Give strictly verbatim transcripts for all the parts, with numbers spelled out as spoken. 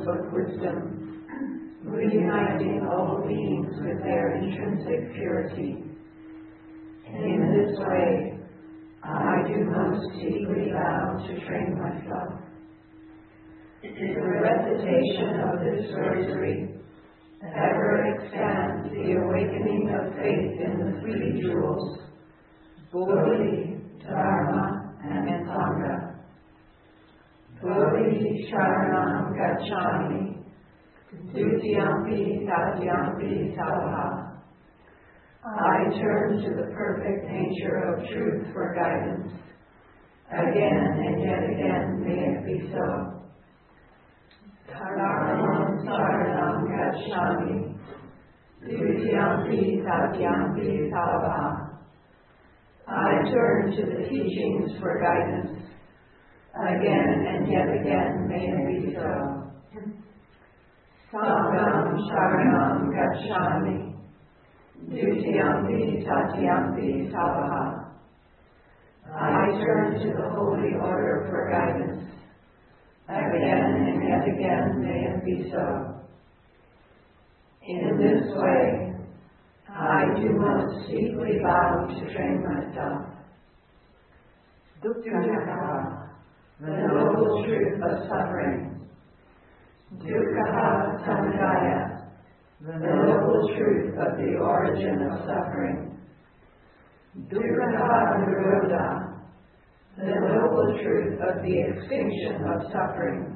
of wisdom, reuniting all beings with their intrinsic purity. In this way, I do most deeply vow to train myself. The recitation of this rosary ever expands the awakening of faith in the three jewels, Bodhi, Dharma, and Sangha. Bodhi Sharanam Gacchami, Dutiyampi Tatyampi Sattva. I turn to the perfect nature of truth for guidance. Again and yet again may it be so. Dharamam Saranam Gacchami, Dutiyampi Tatyampi Sattva. I turn to the teachings for guidance. Again and yet again may it be so. Sangham Sharanam Gacchami, Dutiyampi Tatyampi Sattva. I turn to the holy order for guidance. Again and yet again may it be so. In this way, I do most deeply vow to train myself. Dukkha, the noble truth of suffering. Dukkha Samudaya, the noble truth of the origin of suffering. Dukkha Nirodha, the noble truth of the extinction of suffering.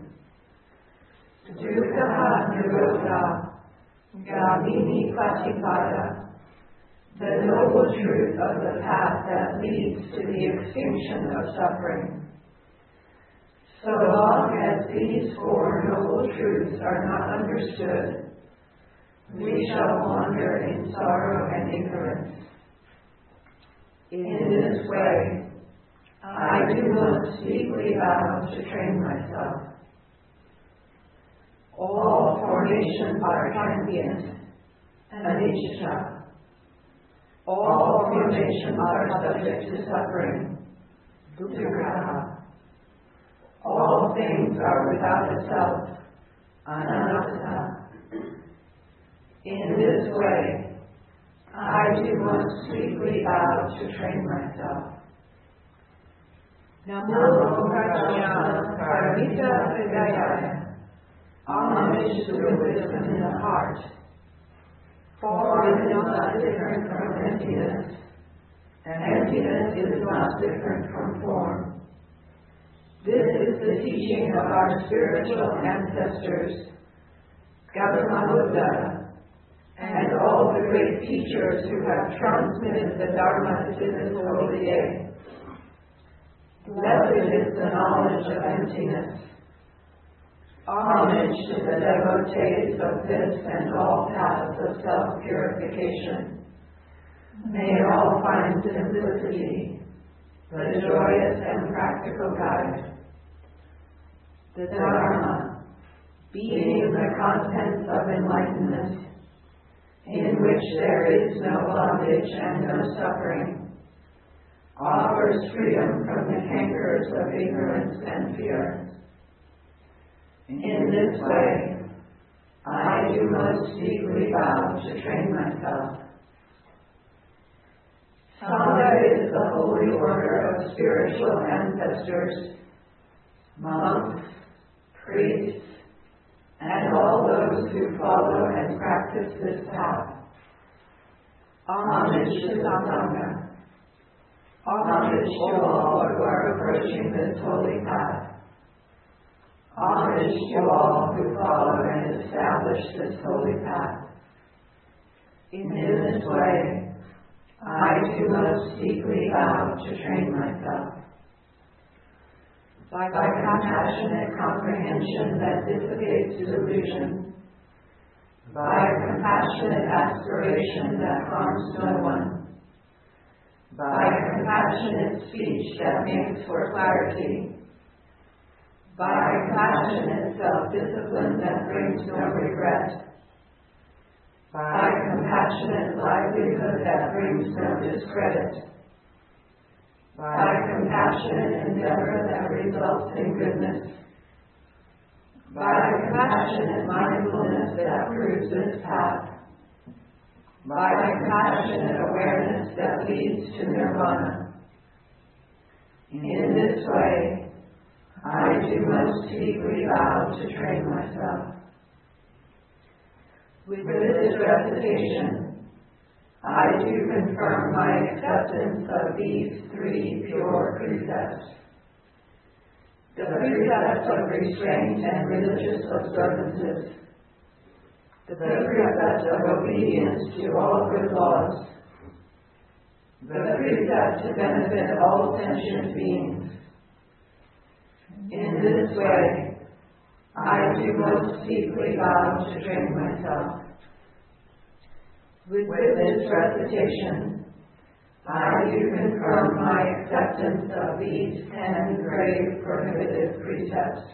Dukkha Nirodha, Gamini Patipada, the noble truth of the path that leads to the extinction of suffering. So long as these four noble truths are not understood, we shall wander in sorrow and ignorance. In this way, I do most deeply vow to train myself. All formations are transient, anicca. All formations are subject to suffering, dukkha. All things are without a self, anatta. In this way, I do most sweetly vow to train myself. Namo Prajnana Paramita Hridaya. Homage to the wisdom in the heart. Form is not different from emptiness, and emptiness is not different from form. This is the teaching of our spiritual ancestors, Gautama Buddha, and all the great teachers who have transmitted the Dharma to this holy day. Blessed is the knowledge of emptiness. Homage to the devotees of this and all paths of self-purification. May all find simplicity, the joyous and practical guide. The Dharma, being the contents of enlightenment, in which there is no bondage and no suffering, offers freedom from the cankers of ignorance and fear. In this way, I do most deeply vow to train myself. Sangha is the holy order of spiritual ancestors, monks, priests, and all those who follow and practice this path. Homage to Sangha. Homage to all who are approaching this holy path. Homage to all who follow and establish this holy path. In this way, I do most deeply vow to train myself. By compassionate comprehension that dissipates delusion, by compassionate aspiration that harms no one, by compassionate speech that makes for clarity, by compassionate self-discipline that brings no regret, by compassionate livelihood that brings no discredit, by compassionate endeavor that results in goodness, by compassionate mindfulness that proves its path, by compassionate awareness that leads to nirvana. In this way, I do most deeply vow to train myself. With this recitation, I do confirm my acceptance of these three pure precepts: the precepts of restraint and religious observances, the precept of obedience to all good laws, the precept to benefit all sentient beings. In this way, I do most deeply vow to train myself. With this recitation, I do confirm my acceptance of these ten grave prohibitive precepts: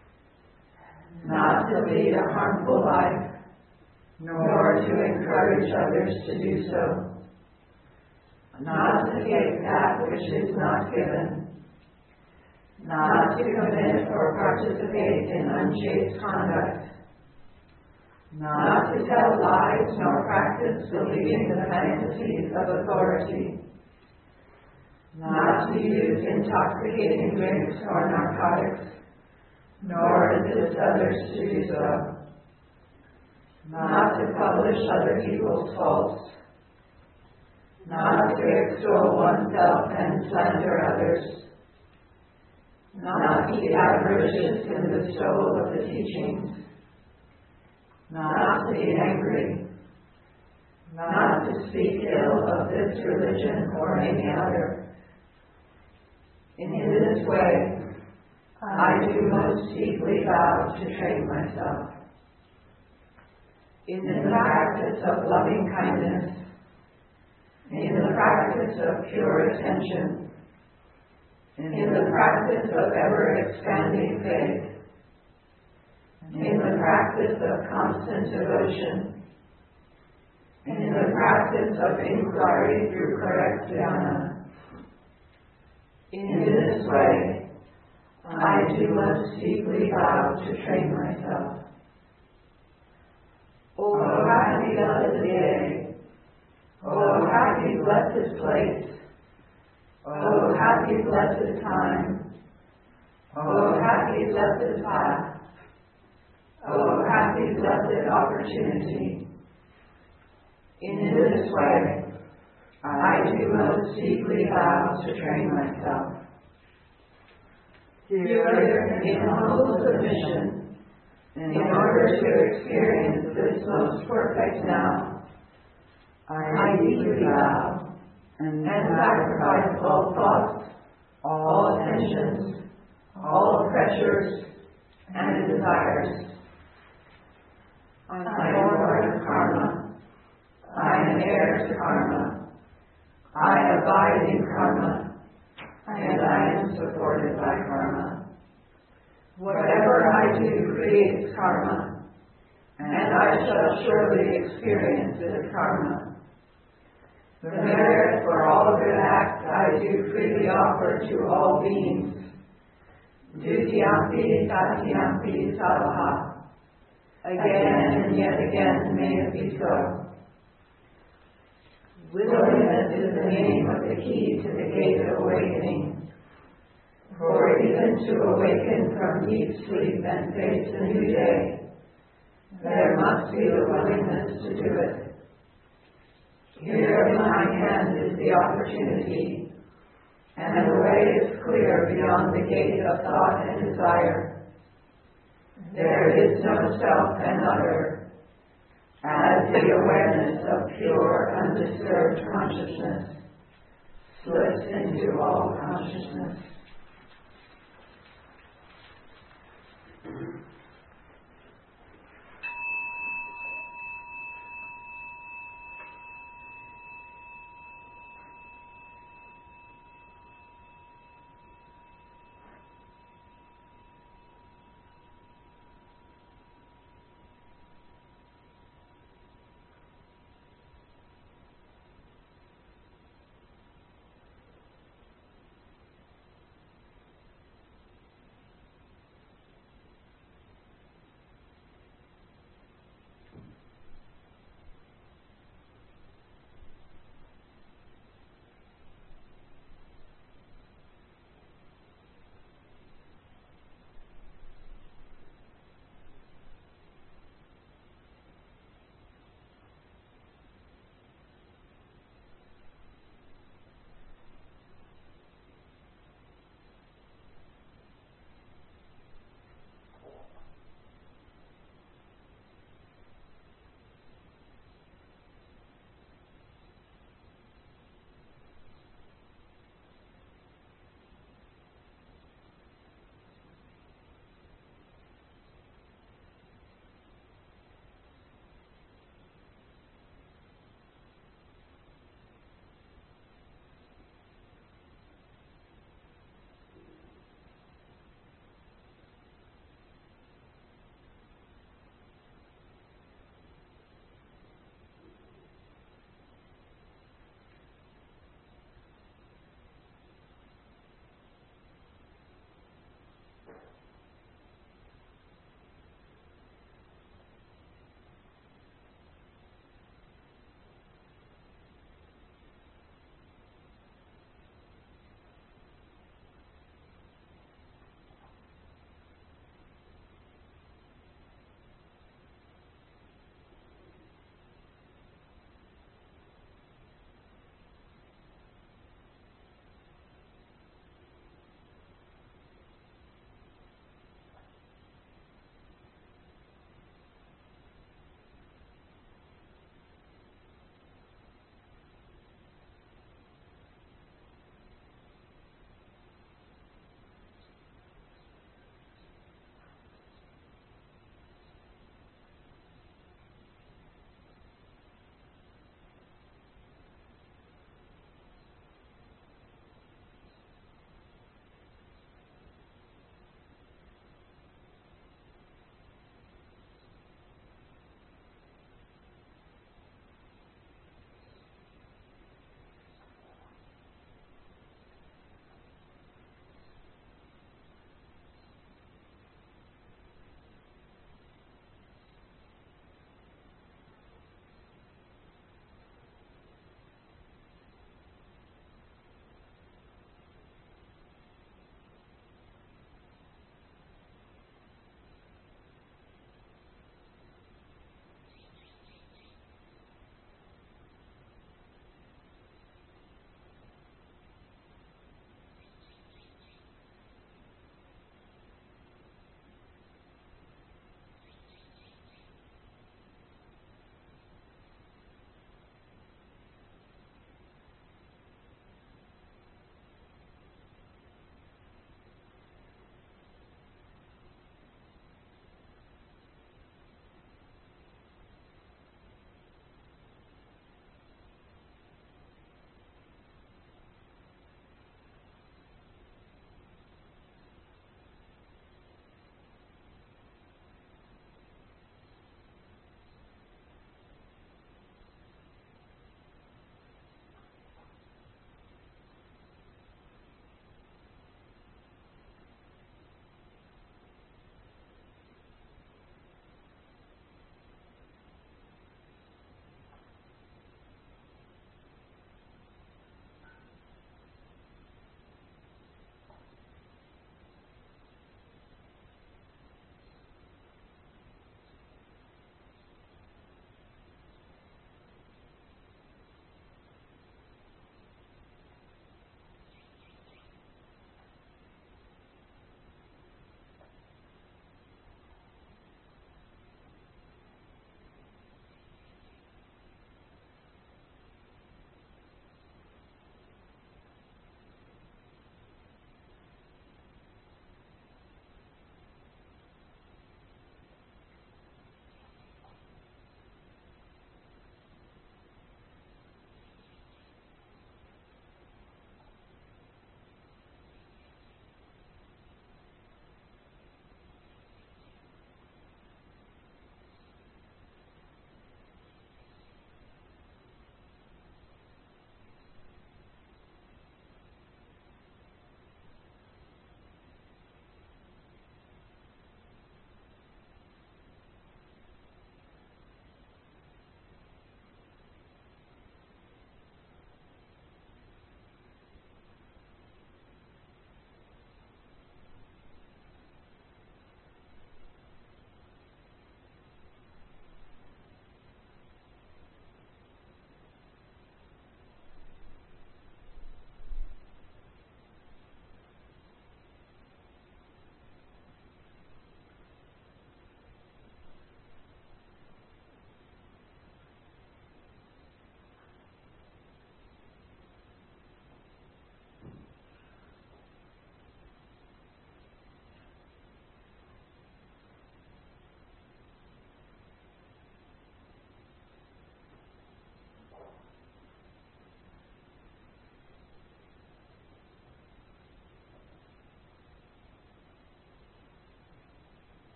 not to lead a harmful life, nor to encourage others to do so, not to take that which is not given, not to commit or participate in unchaste conduct, not to tell lies nor practice believing the fantasies of authority, not to use intoxicating drinks or narcotics, nor assist others to do so, not to publish other people's faults, not to extol oneself and slander others, not to be avaricious in the bestowal of the teachings, not to be angry, not to speak ill of this religion or any other. In this way, I do most deeply vow to train myself. In the practice of loving kindness, in the practice of pure attention, in the practice of ever-expanding faith, in the practice of constant devotion, in the practice of inquiry through correct jhana. In this way, I do most deeply vow to train myself. O happy blessed day, O happy blessed place, O happy blessed time, O happy blessed path, O happy blessed opportunity. In this way, I do most deeply vow to train myself. Here, in humble submission, in order to experience this most perfect now, I deeply vow and sacrifice all thoughts, all attentions, all pressures and desires. I am Lord of Karma. I am heir to Karma. I abide in Karma, and I am supported by Karma. Whatever I do creates Karma, and I shall surely experience this Karma. The merit for all good acts I do freely offer to all beings. Dutiyampi satyampi savaha. Again and yet again may it be so. Willingness is the name of the key to the gate of awakening. For even to awaken from deep sleep and face a new day, there must be the willingness to do it. Here in my hand is the opportunity, and the way is clear beyond the gate of thought and desire. There is no self and other, as the awareness of pure, undisturbed consciousness slips into all consciousness.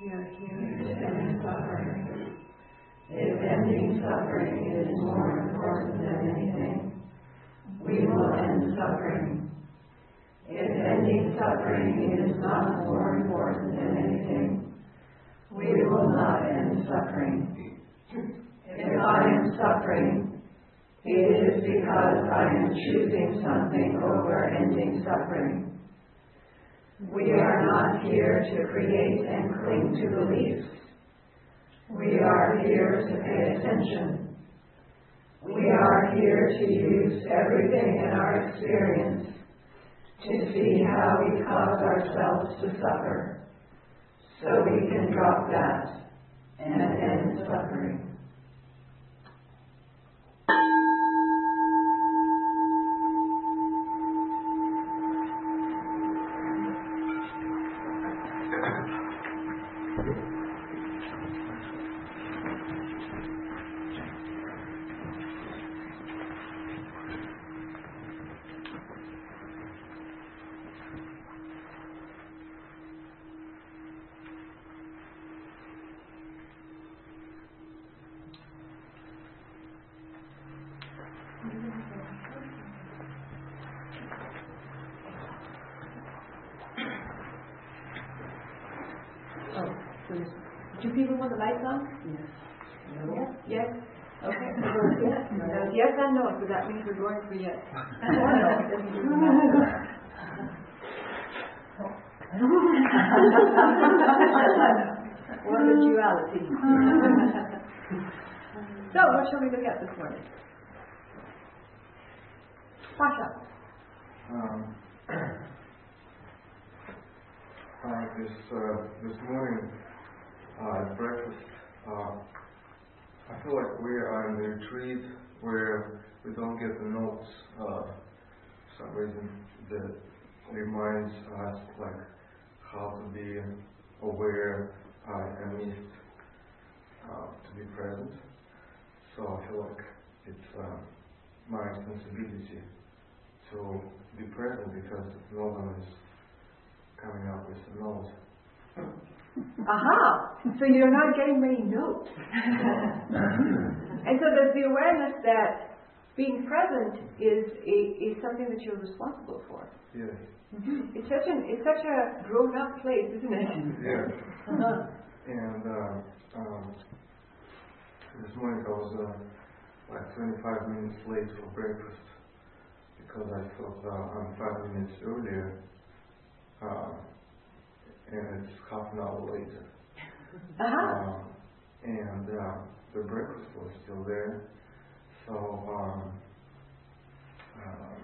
Yeah, huge and suffering. If ending suffering is more important than anything, we will end suffering. If ending suffering is not more important than anything, we will not end suffering. If I am suffering, it is because I am choosing something over ending suffering. We are not here to create and cling to beliefs. We are here to pay attention. We are here to use everything in our experience to see how we cause ourselves to suffer, so we can drop that and end suffering. Do people want the lights on? Yes. No. Yes? Yes? Okay. Yes. No. Yes and no, so that means we're going for yes. Or no, it doesn't really matter. Or the duality. So, what shall we look at this morning? Pasha. Um, uh, this uh, this morning uh, at breakfast, uh, I feel like we are in the retreat where we don't get the notes. Uh, for some reason, that reminds us like how to be aware uh, and least uh, to be present. So I feel like it's uh, my responsibility to be present because no one is coming up with a note. Aha! So you're not getting many notes. And so there's the awareness that being present is a, is something that you're responsible for. Yes. Mm-hmm. It's such an it's such a grown up place, isn't it? Yes. Uh-huh. And uh, um, this morning I was uh, like twenty-five minutes late for breakfast because I thought uh, I'm five minutes earlier, uh, and it's half an hour later. Uh-huh. Um, and uh, the breakfast was still there, so um, um,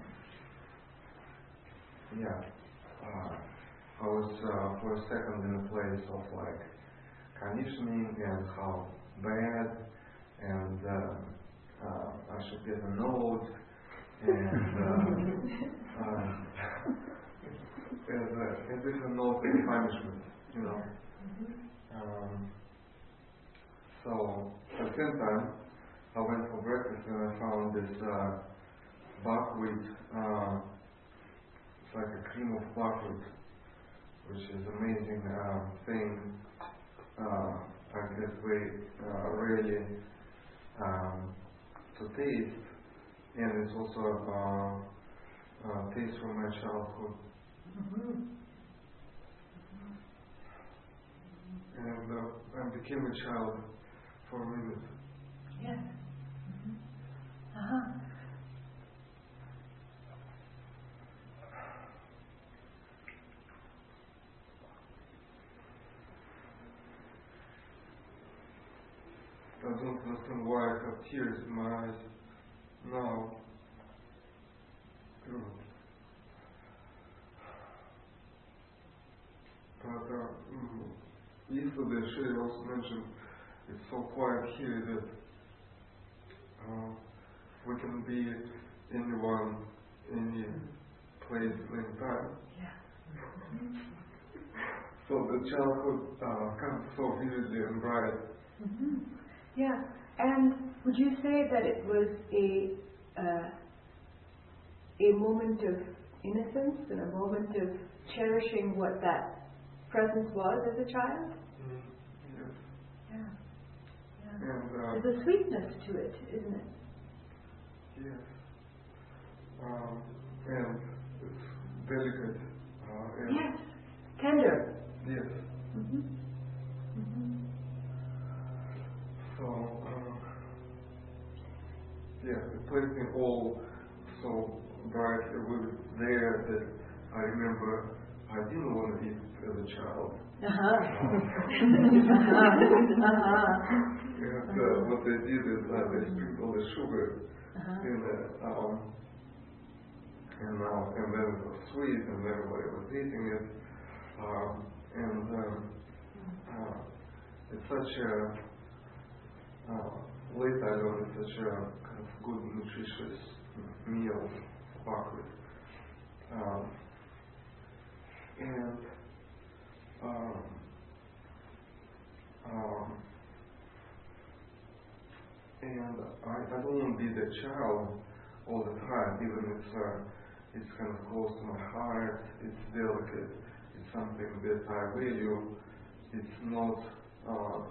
yeah, uh, I was uh, for a second in a place of like conditioning and how bad, and uh, uh, I should get a note, and uh, uh, as, a, as if a note is punishment, you know. Um, so at the same time, I went for breakfast and I found this uh, buckwheat. Uh, it's like a cream of buckwheat, which is amazing uh, thing. Uh, I get very uh, rarely um, to taste, and it's also uh, uh, taste from my childhood. Mm-hmm. And uh, I became a child for a minute. Yes. Mm-hmm. Uh-huh. I don't understand why I have tears in my eyes now. But uh, mm, yesterday Sherry also mentioned it's so quiet here that uh, we can be anyone, any place, any time. Yeah. So the childhood uh, comes so vividly and bright. Mm-hmm. Yeah. And would you say that it was a uh, a moment of innocence and a moment of cherishing what that presence was as a child? Mm. And uh, there's a sweetness to it, isn't it? yes. Um, and it's delicate. Uh, and Yes. Tender. yes. Mm-hmm. Mm-hmm. So, uh, yeah, the placing all so brightly was there that I remember I didn't want to eat as a child. Uh-huh. And uh, what they did is uh, they sprinkled the sugar Uh-huh. in it, um, and now and then it was sweet, and everybody was eating it, um, and um, uh, it's such a uh, late I learned it's such a kind of good nutritious meal to pack with, um, and um, um, and I, I don't want to be the child all the time, even if it's, uh, it's kind of close to my heart, it's delicate, it's something that I value, it's not, uh,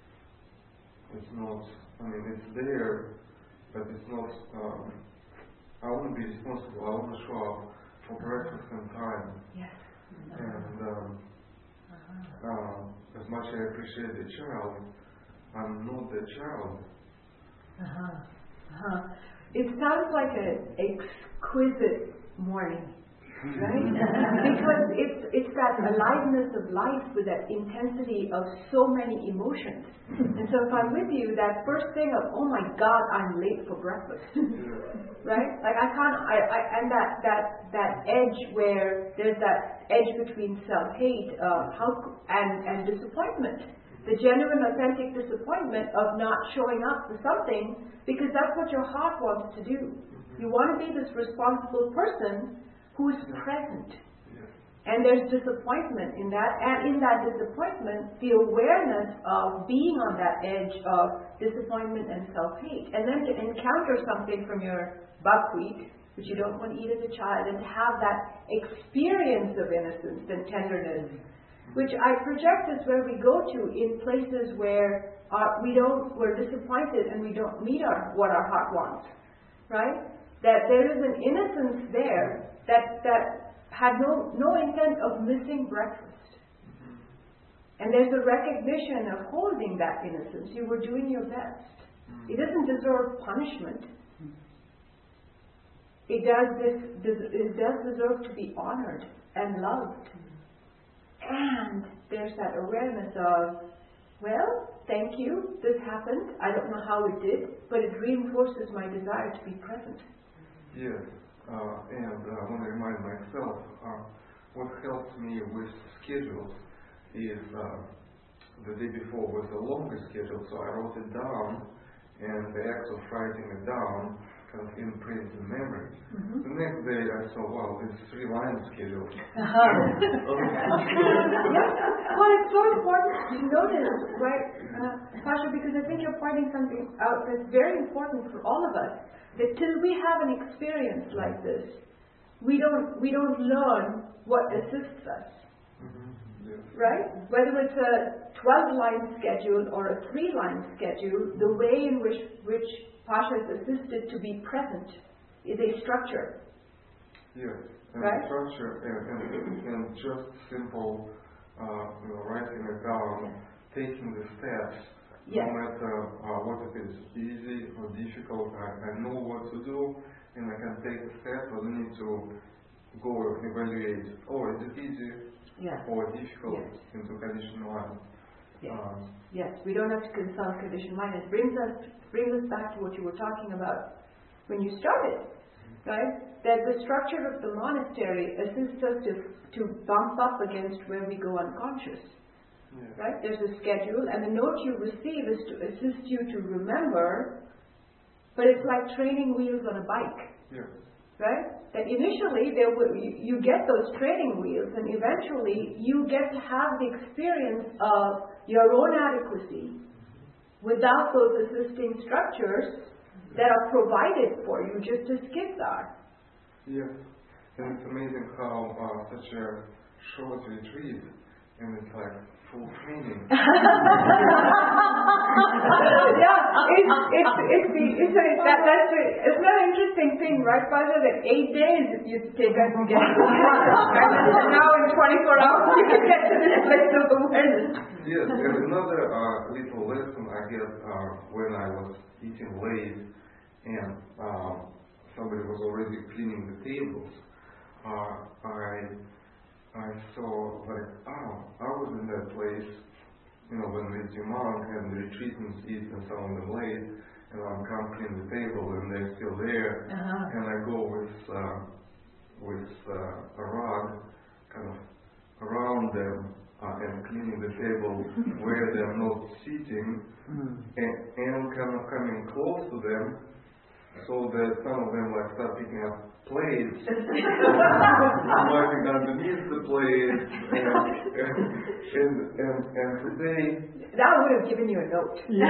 it's not, I mean, it's there, but it's not, um, I won't be responsible, I want to show up for breakfast on time. Yes. And um, Uh-huh. uh, as much as I appreciate the child, I'm not the child. Uh-huh. Uh-huh. It sounds like an exquisite morning, right? Because it's it's that aliveness of life with that intensity of so many emotions. And so if I'm with you, that first thing of, oh my God, I'm late for breakfast. Right? Like I can't, I, I, and that, that, that edge where there's that edge between self-hate uh, how, and, and disappointment. The genuine, authentic disappointment of not showing up for something because that's what your heart wants to do. You want to be this responsible person who's present. And there's disappointment in that, and in that disappointment, the awareness of being on that edge of disappointment and self-hate, and then to encounter something from your buckwheat, which you don't want to eat as a child, and to have that experience of innocence and tenderness, which I project is where we go to in places where our, we don't, we're disappointed and we don't meet our what our heart wants, right? That there is an innocence there that that. had no, no intent of missing breakfast. Mm-hmm. And there's a recognition of holding that innocence. You were doing your best. Mm-hmm. It doesn't deserve punishment. Mm-hmm. It does this, it does deserve to be honored and loved. Mm-hmm. And there's that awareness of, well, thank you, this happened. I don't know how it did, but it reinforces my desire to be present. Yes. Uh, and uh, I want to remind myself, uh, what helps me with schedules is uh, the day before was a longer schedule, so I wrote it down, and the act of writing it down kind of imprints in memory. Mm-hmm. The next day I saw, wow, this three-line schedule. Uh-huh. Yes. Well, it's so important to notice, right, uh, Pasha, because I think you're pointing something out that's very important for all of us. That till we have an experience like this, we don't we don't learn what assists us. Mm-hmm. Yes. Right? Whether it's a twelve-line schedule or a three-line schedule, the way in which which Pasha is assisted to be present is a structure. Yes, and right? structure and, and, and just simple, uh, you know, writing it down, yes. Taking the steps. Yes. No matter uh, what it is, easy or difficult, I, I know what to do and I can take the step. I don't need to go and evaluate, oh, is it easy yes. or difficult yes. into condition one. Yes. Um, yes, we don't have to consult condition one. It brings us, brings us back to what you were talking about when you started, mm-hmm. right? That the structure of the monastery assists us to, to bump up against where we go unconscious. Yeah. Right? There's a schedule, and the note you receive is to assist you to remember, but it's like training wheels on a bike. Yeah. Right? That initially there will, you, you get those training wheels, and eventually you get to have the experience of your own adequacy without those assisting structures that are provided for you just as kids are. Yes. And it's amazing how uh, such a short retreat, and it's like full training. yeah, it's it's it's the it's a, that that's a, it's not an interesting thing, right, Father? That eight days it used to take us to get to and now in twenty-four hours you can get to this place of awareness. Yes, and another uh, little lesson I get uh, when I was eating late and um, somebody was already cleaning the tables. Uh, I I saw like, oh, I was in that place, you know, when with your monk and the retreatants eat and some of them late, and I'm come clean the table and they're still there, uh-huh. and I go with uh, with uh, a rug kind of around them uh, and cleaning the table where they're not sitting, mm. and, and kind of coming close to them, so that some of them like start picking up plates, wiping underneath the plates, and, and, and, and today... That would have given you a note. Yeah.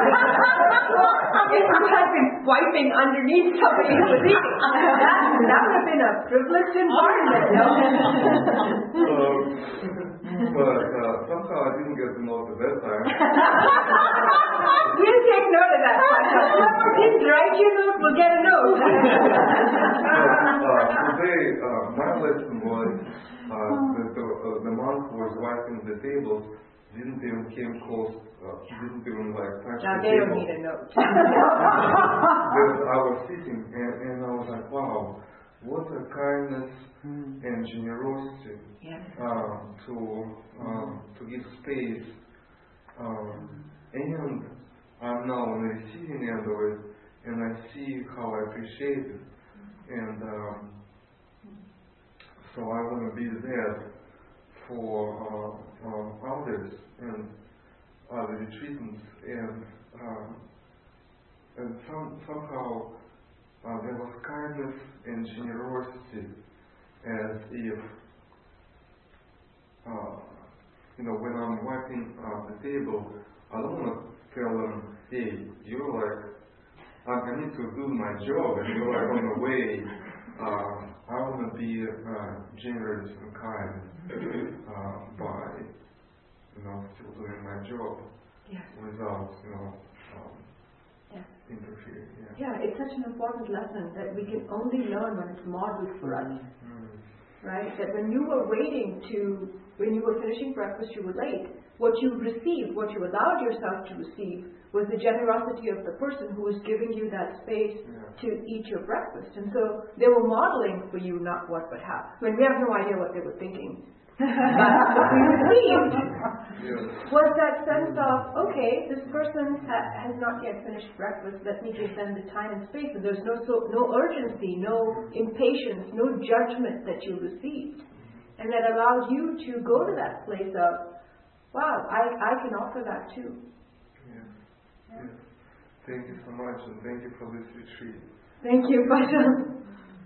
If you had been wiping underneath somebody who was eating, that, that would have been a privileged environment, no? um, but uh, somehow I didn't get the note at that time. We'll take note of that. Didn't write your note, we'll get a note. Uh, today, uh, my lesson was uh, that the, uh, the monk who was wiping the tables didn't even came close, uh, didn't even like touch now the they table. Don't need a note. I was sitting and, and I was like, wow, what a kindness mm. and generosity yes. um, to um, to give space. Um, and I'm now on the receiving end of it, and I see how I appreciate it. And um, so I want to be there for uh, uh, others and other retreatants, and um, and some, somehow uh, there was kindness and generosity, as if uh, you know, when I'm wiping uh, the table, I don't want to tell them, hey, you're like, I need to do my job, and you're like on the way. Uh, I want to be uh, generous and kind uh, by, you know, still doing my job yes. without, you know, um, yes. interfering. Yeah. yeah, it's such an important lesson that we can only learn when it's modeled for us. Mm. Right? That when you were waiting to, when you were finishing breakfast, you were late. What you received, what you allowed yourself to receive, was the generosity of the person who was giving you that space yeah. to eat your breakfast. And so they were modeling for you not what but how. I mean, we have no idea what they were thinking. But what we received yeah. was that sense of, okay, this person ha- has not yet finished breakfast, let me give them the time and space. And there's no so, no urgency, no impatience, no judgment that you received. And that allows you to go to that place of, wow, I, I can offer that too. Yes. Yes. Thank you so much, and thank you for this retreat. Thank you, Bhajan.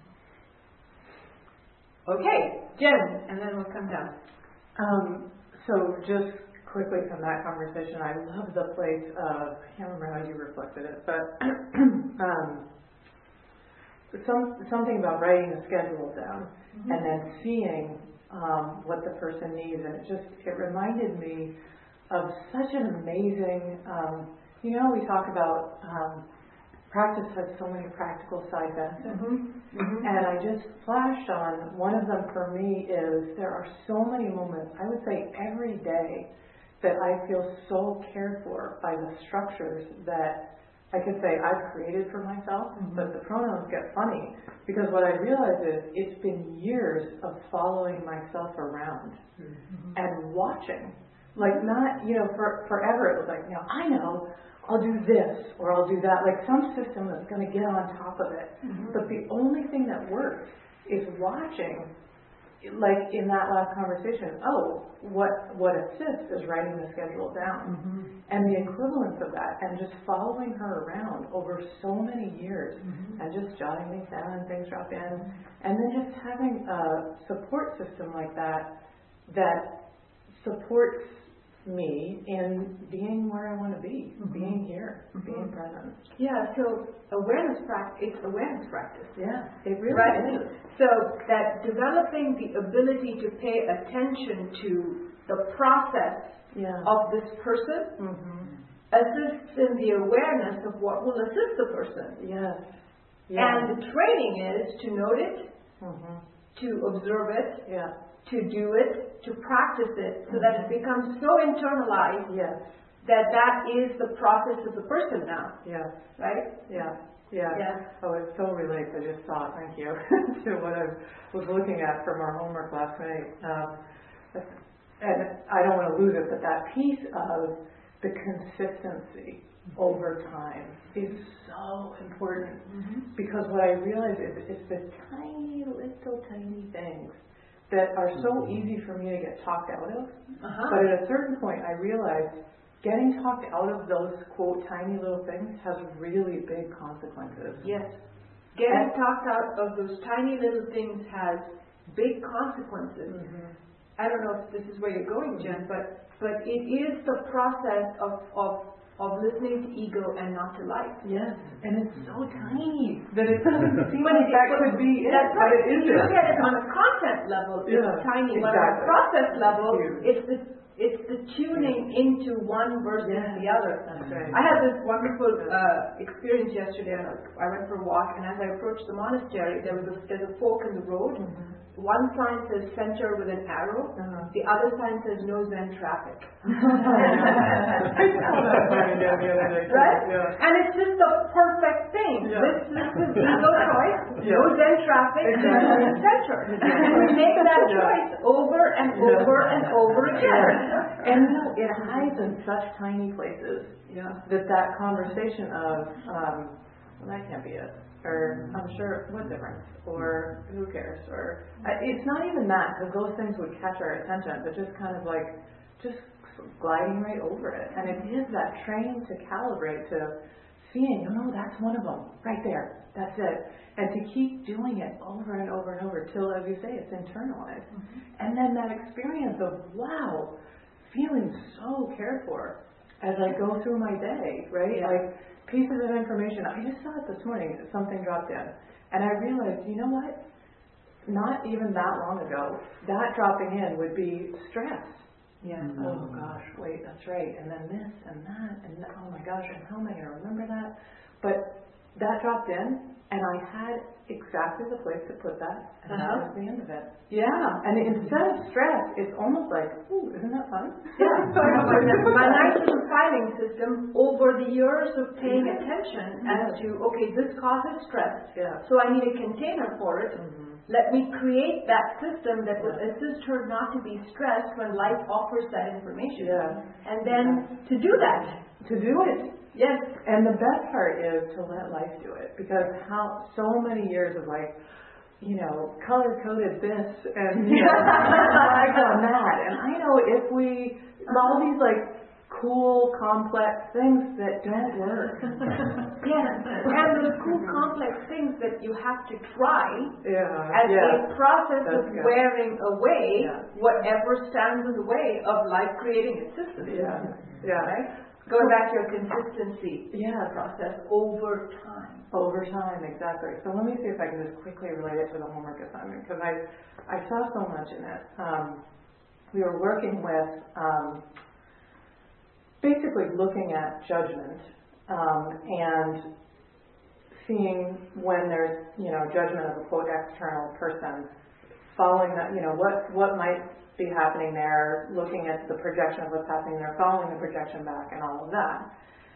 Okay, Jen, and then we'll come down. Um, so just quickly from that conversation, I love the place of, I can't remember how you reflected it, but um, some something about writing the schedule down mm-hmm. and then seeing Um, what the person needs, and it just it reminded me of such an amazing um, you know we talk about um, practice has so many practical side benefits mm-hmm. Mm-hmm. and I just flashed on one of them for me is there are so many moments, I would say every day, that I feel so cared for by the structures that I could say I've created for myself, mm-hmm. but the pronouns get funny because what I realize is it's been years of following myself around mm-hmm. and watching. Like not, you know, for forever it was like, you know, I know I'll do this or I'll do that, like some system that's going to get on top of it. Mm-hmm. But the only thing that works is watching, like in that last conversation, oh, what what assists is writing the schedule down. Mm-hmm. And the equivalence of that, and just following her around over so many years, mm-hmm. and just jotting things down and things drop in, and then just having a support system like that that supports me in being where I want to be, mm-hmm. being here, mm-hmm. being present. Yeah, so awareness practice, it's awareness practice. Yeah, it really right. is. So that developing the ability to pay attention to the process Yeah. of this person Mhm. assists in the awareness of what will assist the person. Yes. Yeah. And the training is to note it, Mhm. to observe it, Yeah. to do it, to practice it, so that it becomes so internalized Yes. that that is the process of the person now, Yeah. right? Yeah. Yeah. Yeah. Oh, it so relates. I just saw it. Thank you to what I was looking at from our homework last night. Um, and I don't want to lose it, but that piece of the consistency over time is so important, Mm-hmm. because what I realize is it's the tiny little tiny things that are so easy for me to get talked out of. Uh-huh. But at a certain point, I realized getting talked out of those, quote, tiny little things has really big consequences. Yes. Getting talked out of those tiny little things has big consequences. Mm-hmm. I don't know if this is where you're going, Jen, but but it is the process of of of listening to ego and not to life. Yes, and it's so tiny that it doesn't seem But like it- that but could be it, That's but right. it If you isn't. look at it on a content level, it's Yeah, tiny. But on a exactly. process level, Huge. it's the it's the tuning into one versus Yeah. the other. That's right. I had this wonderful uh, experience yesterday. And I went for a walk, and as I approached the monastery, there was a, there's a fork in the road. Mhm. One sign says center with an arrow. Uh-huh. The other sign says no Zen traffic. I saw that sign, yeah, the other day, too. Right? Yeah. And it's just the perfect thing. Yeah. This, this is ego choice, Yeah. no Zen traffic, Exactly. and center. And we make that Yeah. choice over and Yeah. over and over again. And it hides in such tiny places Yeah. that that conversation of, um, well, that can't be it, or I'm sure, what difference, or who cares, or I- it's not even that, because those things would catch our attention, but just kind of like, just gliding right over it. And it is that training to calibrate to seeing, no, no, that's one of them, right there, that's it. And to keep doing it over and over and over till, as you say, it's internalized. And then that experience of, wow, feeling so cared for as I go through my day, right? Yeah. Like pieces of information. I just saw it this morning, something dropped in. And I realized, you know what? Not even that long ago, that dropping in would be stress. Yeah. Oh gosh, wait, that's right. And then this and that, and th- oh my gosh, and how am I going to remember that? But that dropped in, and I had exactly the place to put that, and Uh-huh. that was the end of it. Yeah. And instead of stress, it's almost like, ooh, isn't that fun? Yeah. my, my nice little filing system over the years of paying attention as to, okay, this causes stress. Yeah. So I need a container for it. Mhm. Let me create that system that will assist her not to be stressed when life offers that information. Yeah. And then to do that. To do it. Yes. And the best part is to let life do it, because how so many years of like, you know, color coded this and you know, flags on that, and I know if we all these like cool complex things that don't work. Yes. And those cool complex things that you have to try Yeah. as yeah. a process That's of good. wearing away Yeah. whatever stands in the way of life creating its system. Yeah. Yeah. Right? Going back to your consistency Yeah. process over time. Over time, exactly. So let me see if I can just quickly relate it to the homework assignment, because I, I saw so much in it. Um, we were working with um, basically looking at judgment um, and seeing when there's, you know, judgment of a quote external person, following that, you know, what what might be happening there, looking at the projection of what's happening there, following the projection back, and all of that.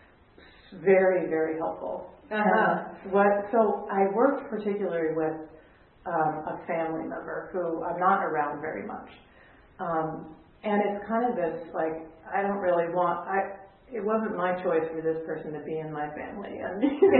Very, very helpful. Uh-huh. And what, so I worked particularly with um, a family member who I'm not around very much. Um, and it's kind of this, like, I don't really want, I, it wasn't my choice for this person to be in my family. And,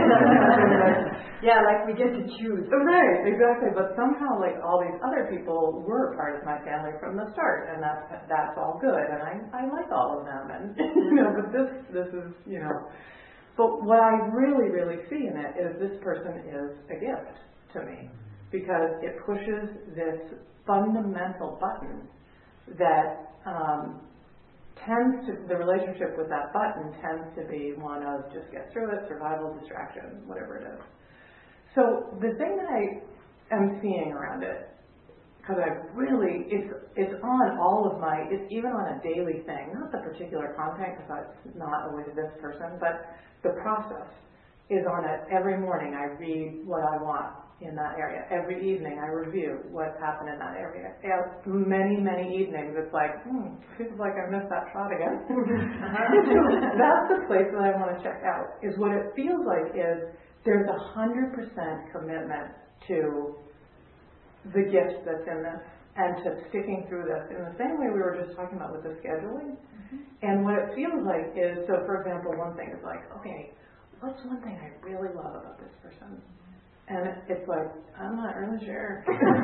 Yeah, like we get to choose. right, exactly. But somehow, like, all these other people were part of my family from the start, and that's that's all good, and I I like all of them, and you know, but this this is, you know, but what I really really see in it is this person is a gift to me, because it pushes this fundamental button that um, tends to, the relationship with that button tends to be one of just get through it, survival, distraction, whatever it is. So the thing that I am seeing around it because I really, it's it's on all of my, it's even on a daily thing, not the particular content, because it's not always this person, but the process is on it. Every morning I read what I want in that area. Every evening I review what's happened in that area. And many, many evenings it's like, hmm, feels like I missed that shot again. That's the place that I want to check out, is what it feels like is there's a one hundred percent commitment to the gift that's in this and to sticking through this in the same way we were just talking about with the scheduling. Mm-hmm. And what it feels like is, so for example, one thing is like, okay, what's one thing I really love about this person? And it's like, I'm not really sure.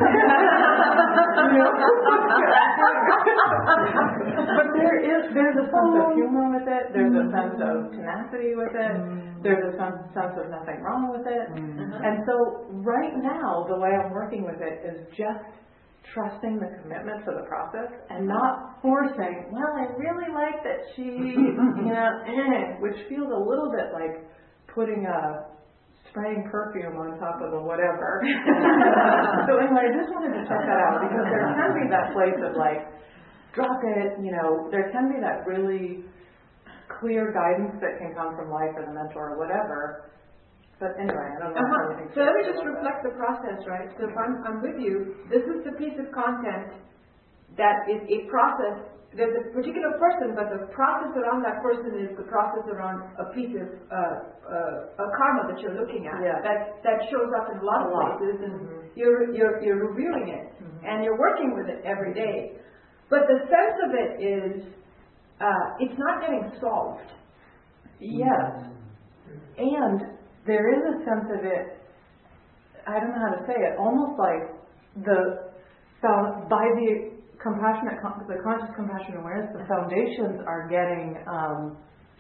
But there is, there's a sense of humor with it. There's a sense of tenacity with it. There's a sense, sense of nothing wrong with it. And so right now, the way I'm working with it is just trusting the commitment to the process and not forcing, well, I really like that she, you know, eh, which feels a little bit like putting a spraying perfume on top of the whatever. So anyway, I just wanted to check that out, because there can be that place of like, drop it, you know, there can be that really clear guidance that can come from life or the mentor or whatever. But anyway, I don't know. Uh-huh. So let me just reflect the process, right? So if I'm, I'm with you, this is the piece of content that is a process. There's a particular person, but the process around that person is the process around a piece of uh, uh, a karma that you're looking at. Yeah. That that shows up in a lot of a lot. places, and mm-hmm. you're you're you're reviewing it, mm-hmm. and you're working with it every day. But the sense of it is, uh, it's not getting solved. Yes, and there is a sense of it. I don't know how to say it. Almost like the so by the compassionate, the conscious compassion awareness, the foundations are getting um,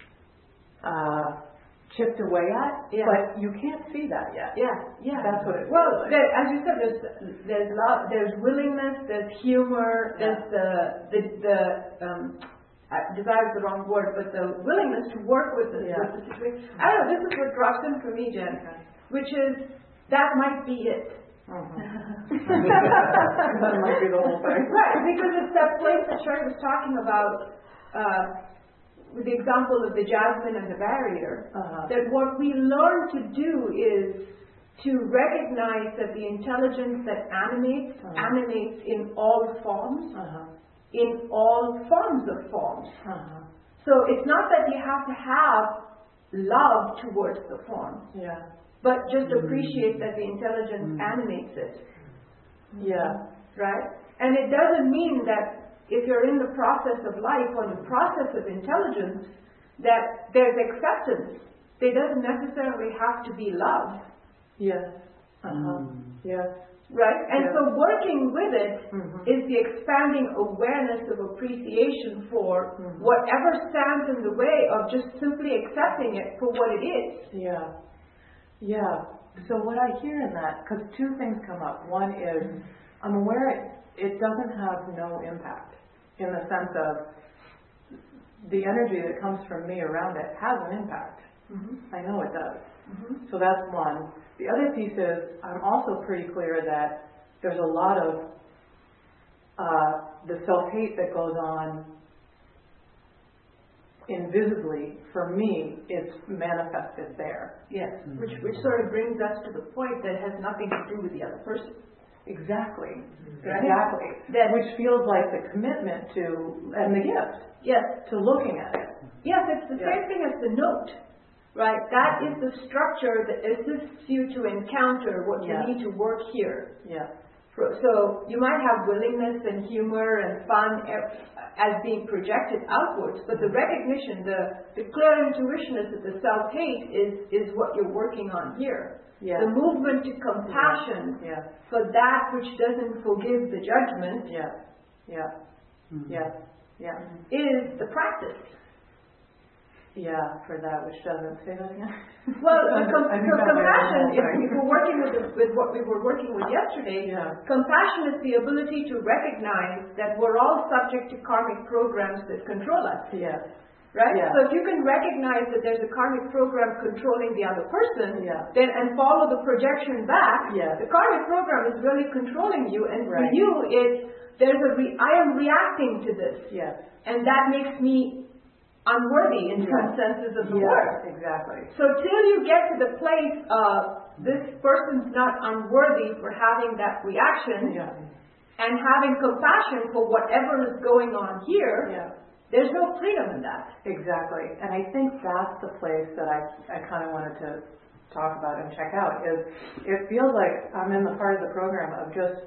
uh, chipped away at, yeah. but you can't see that yet. Yeah, yeah. That's what it feels well, like. there, as you said, there's there's love, there's willingness, there's humor, Yeah. there's the the the um, uh, desire is the wrong word, but the willingness to work with the, Yeah. with the situation. I don't know. This is what drops in for me, Jen, Okay. which is that might be it. Mm-hmm. That might be the whole thing. Right, because it's that place that Sherry was talking about uh, with the example of the jasmine and the barrier, Uh-huh. that what we learn to do is to recognize that the intelligence that animates, uh-huh. animates in all forms, Uh-huh. in all forms of forms. Uh-huh. So it's not that you have to have love towards the form, Yeah. but just appreciate that the intelligence animates it. Yeah. Right? And it doesn't mean that if you're in the process of life or the process of intelligence, that there's acceptance. There doesn't necessarily have to be love. Yes. Uh-huh. Yes. Right? And Yeah. so working with it Mhm. is the expanding awareness of appreciation for Mhm. whatever stands in the way of just simply accepting it for what it is. Yeah. Yeah. So what I hear in that, because two things come up. One is I'm aware it, it doesn't have no impact, in the sense of the energy that comes from me around it has an impact. Mm-hmm. I know it does. Mm-hmm. So that's one. The other piece is I'm also pretty clear that there's a lot of uh, the self-hate that goes on invisibly. For me, it's manifested there. Yes, which which sort of brings us to the point that has nothing to do with the other person. Exactly. Right? Exactly. That- Which feels like the commitment to, and the gift, Yes, to looking at it. yes, it's the Yeah. same thing as the note, right? That is the structure that assists you to encounter what Yeah. you need to work here. Yeah. For- So you might have willingness and humor and fun e- as being projected outwards, but the recognition, the, the clear intuition is that the self-hate is, is what you're working on here. Yeah. The movement to compassion Yeah. for that which doesn't forgive the judgment Yeah. Yeah. Yeah. Yeah. is the practice. Yeah. For that which doesn't say that again. Well, the com- I think so that might be the compassion, whole if, thing. if we're working with, the, with what we were working with yesterday, Yeah. compassion is the ability to recognize that we're all subject to karmic programs that control us. Yes. Right? Yeah. So if you can recognize that there's a karmic program controlling the other person, Yeah. then and follow the projection back, Yeah. the karmic program is really controlling you, and for Right. you it's there's a re- I am reacting to this, Yes. and that makes me unworthy in some Yeah. senses of the Yes, word. exactly. So till you get to the place of this person's not unworthy for having that reaction Yeah. and having compassion for whatever is going on here, Yeah. there's no freedom in that. Exactly. And I think that's the place that I, I kind of wanted to talk about and check out is it feels like I'm in the part of the program of just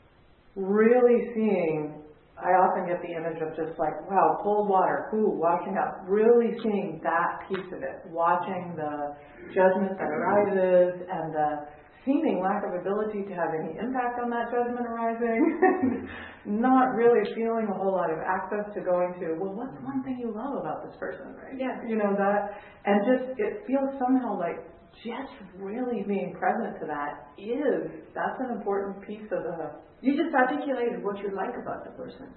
really seeing, I often get the image of just like, wow, cold water, ooh, washing up, really seeing that piece of it, watching the judgment that arises and the seeming lack of ability to have any impact on that judgment arising, not really feeling a whole lot of access to going to, well, what's one thing you love about this person, right? Yeah. You know, that, and just, it feels somehow like just really being present to that is, that's an important piece of the, You just articulated what you like about the person.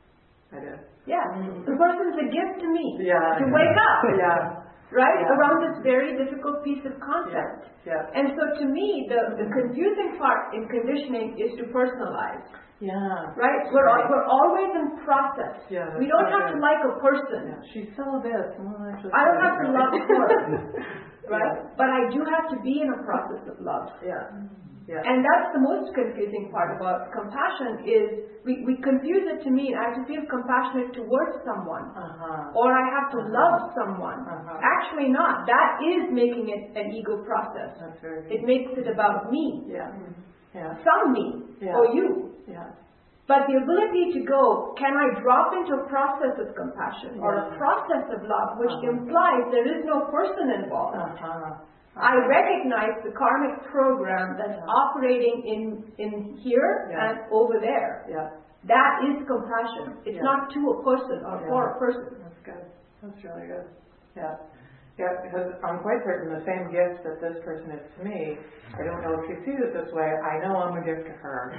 I did. Yeah. The person's a gift to me. Yeah. To wake up. Yeah. Right? Yeah. Around this very difficult piece of concept. Yeah. And so to me, the, the confusing part in conditioning is to personalize. Yeah. Right? We're, Right. we're always in process. Yeah, we that's don't so have to good. like a person. Yeah. She's so this. Well, that's just I don't have to right. love her. Right? Yeah. But I do have to be in a process of love. Yeah. Yeah. And that's the most confusing part about compassion is we, we confuse it to mean I have to feel compassionate towards someone. Uh-huh. Or I have to love someone. Uh-huh. Actually not. That is making it an ego process. That's very It good. makes it about me. Yeah. Yeah. Some me. Yeah. Or you. Yeah. But the ability to go, can I drop into a process of compassion or a Yeah. process of love, which Uh-huh. implies there is no person involved. Uh-huh. I recognize the karmic program that's operating in, in here Yeah. and over there. Yeah. That is compassion. It's Yeah. not to a person or Yeah. for a person. That's good. That's really good. Yeah. Yeah, because I'm quite certain the same gift that this person is to me, I don't know if she sees it this way, I know I'm a gift to her.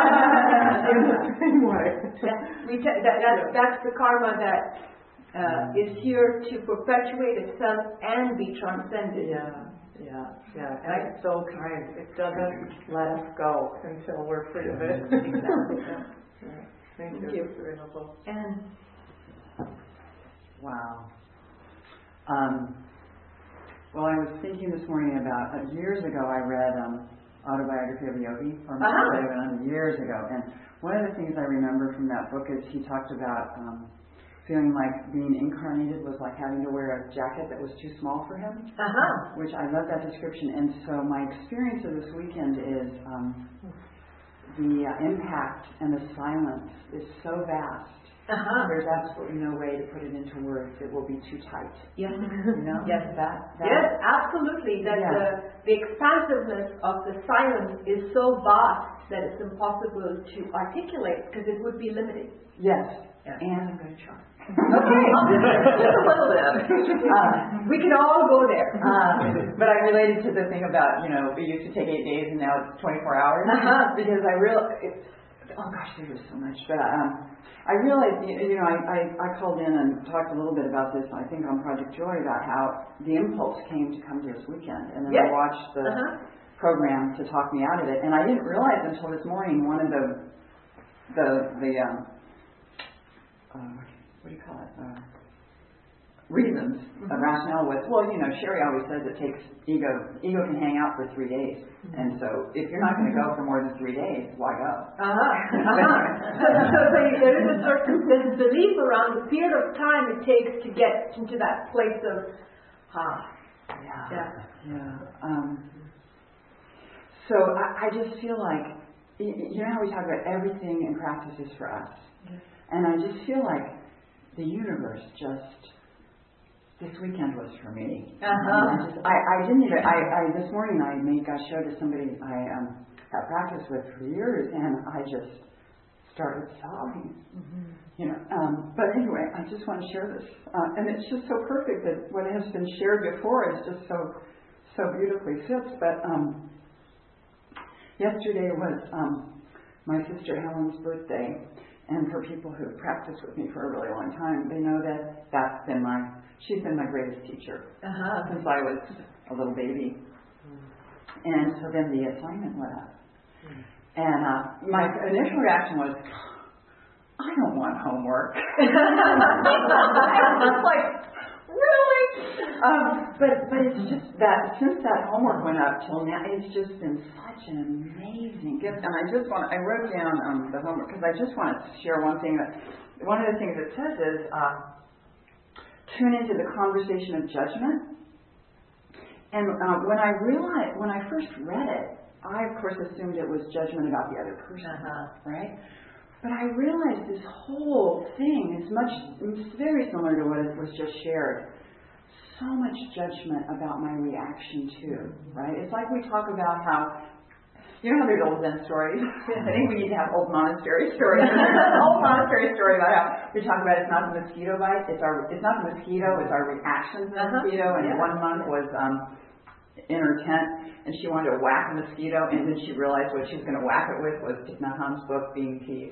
In the same way. That, we te- that, that's, that's the karma that uh, is here to perpetuate itself and be transcended. Yeah, yeah, yeah. And it's so kind. It doesn't let us go until we're free of it. Exactly. Yeah. Thank, Thank you. you. It's very helpful. And Wow. Um, well, I was thinking this morning about, uh, years ago I read um, Autobiography of a Yogi, or Uh-huh. years ago, and one of the things I remember from that book is he talked about um, feeling like being incarnated was like having to wear a jacket that was too small for him, uh-huh. which I love that description. And so my experience of this weekend is um, the uh, impact and the silence is so vast. Uh-huh. There's absolutely no way to put it into words. It will be too tight. Yes. You know? Yes. That, that Yes, absolutely. That Yeah. the, the expansiveness of the silence is so vast that it's impossible to articulate because it would be limiting. Yes. Yeah. And I'm going to try. Okay. Just a little bit. Uh, We can all go there. uh, but I related to the thing about, you know, it used to take eight days and now it's twenty-four hours. Uh-huh. Because I realized, oh gosh, there was so much. But um, I realized, you know, I, I, I called in and talked a little bit about this, I think on Project Joy, about how the impulse came to come to this weekend. And then Yes. I watched the Uh-huh. program to talk me out of it. And I didn't realize until this morning one of the, the, the um, uh, what do you call it? Uh, reasons, mm-hmm. a rationale was, well, you know, Sherry always says it takes ego, ego can hang out for three days. Mm-hmm. And so if you're not going to go for more than three days, why go? Uh-huh. Uh-huh. so, so, so there is a certain there's belief around the period of time it takes to get into that place of, ah, Yeah. yeah. Yeah. Um, so I, I just feel like, you know how we talk about everything in practice is for us. Yes. And I just feel like the universe just, this weekend was for me. Uh-huh. I, just, I, I didn't even, I, I, this morning I made, I showed to somebody I um, have practiced with for years, and I just started sobbing. Mm-hmm. You know, um, but anyway, I just want to share this. Uh, and it's just so perfect that what has been shared before is just so, so beautifully fits. But um, yesterday was um, my sister Helen's birthday. And for people who have practiced with me for a really long time, they know that that's been my, she's been my greatest teacher Uh-huh. since I was a little baby. And so then the assignment went up. And uh, my initial reaction was, I don't want homework. I was like, really? Um, but but it's just that since that homework went up till now, it's just been such an amazing gift. And I just want I wrote down um, the homework because I just want to share one thing that one of the things it says is uh, tune into the conversation of judgment. And uh, when I realized when I first read it, I of course assumed it was judgment about the other person, Uh-huh. right? But I realized this whole thing is much, it's very similar to what was just shared. So much judgment about my reaction too, right? It's like we talk about how, you know how there's old Zen stories? I think we need to have old monastery stories. There's an old monastery story about how we talk about it's not the mosquito bite, it's our, it's not the mosquito, it's our reactions to the Uh-huh. mosquito. And Yeah. one month was um, in her tent, and she wanted to whack a mosquito, and then she realized what she was going to whack it with was Thich Nhat Hanh's book, Being Peace.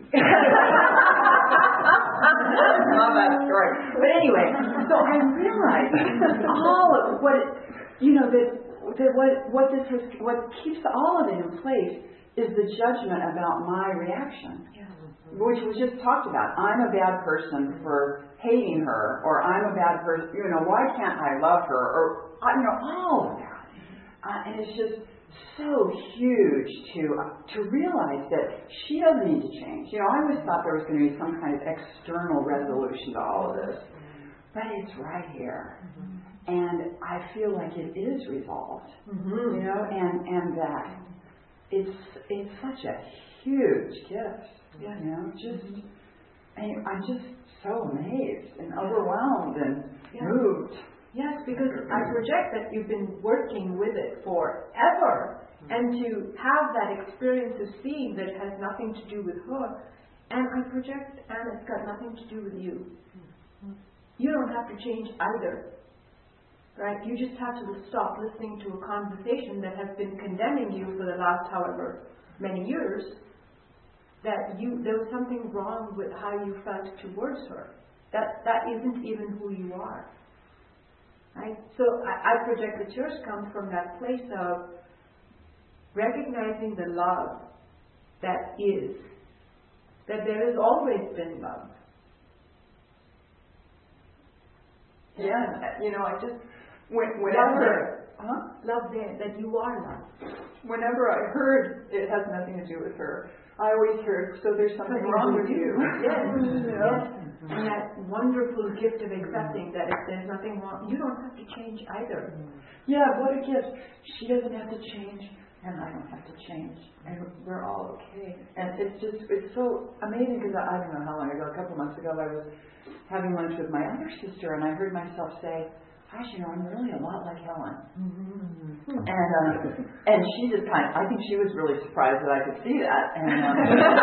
I love that story. But anyway, so I realized all of what, it, you know, that, that what, what this is, what keeps all of it in place is the judgment about my reaction. Yeah. Which was just talked about. I'm a bad person for hating her, or I'm a bad person, you know, why can't I love her, or, you know, all of that. Uh, and it's just so huge to uh, to realize that she doesn't need to change. You know, I always thought there was going to be some kind of external resolution to all of this. But it's right here. Mm-hmm. And I feel like it is resolved. Mm-hmm. You know, and, and that it's it's such a huge gift. Yeah. You know, just I, I'm just so amazed and overwhelmed and yeah. moved. Yes, because I project that you've been working with it forever. And to have that experience of seeing that it has nothing to do with her, and I project, and it's got nothing to do with you. You don't have to change either. Right? You just have to stop listening to a conversation that has been condemning you for the last however many years, that you there was something wrong with how you felt towards her. That that isn't even who you are. Right? So I, I project that yours comes from that place of recognizing the love that is, that there has always been love. Yeah, you know, I just when, Love whenever there. huh? Love there, that you are love. Whenever I heard it has nothing to do with her, I always heard, so there's something Something wrong with with you. Yes, You know? yes. And that wonderful gift of accepting that if there's nothing wrong, you don't have to change either. Yeah, what a gift. She doesn't have to change, and I don't have to change, and we're all okay. And it's just, it's so amazing because I, I don't know how long ago, a couple months ago, I was having lunch with my other sister, and I heard myself say, gosh, you know, I'm really a lot like Helen. Mm-hmm. And uh, and she just kind of, I think she was really surprised that I could see that. And, um,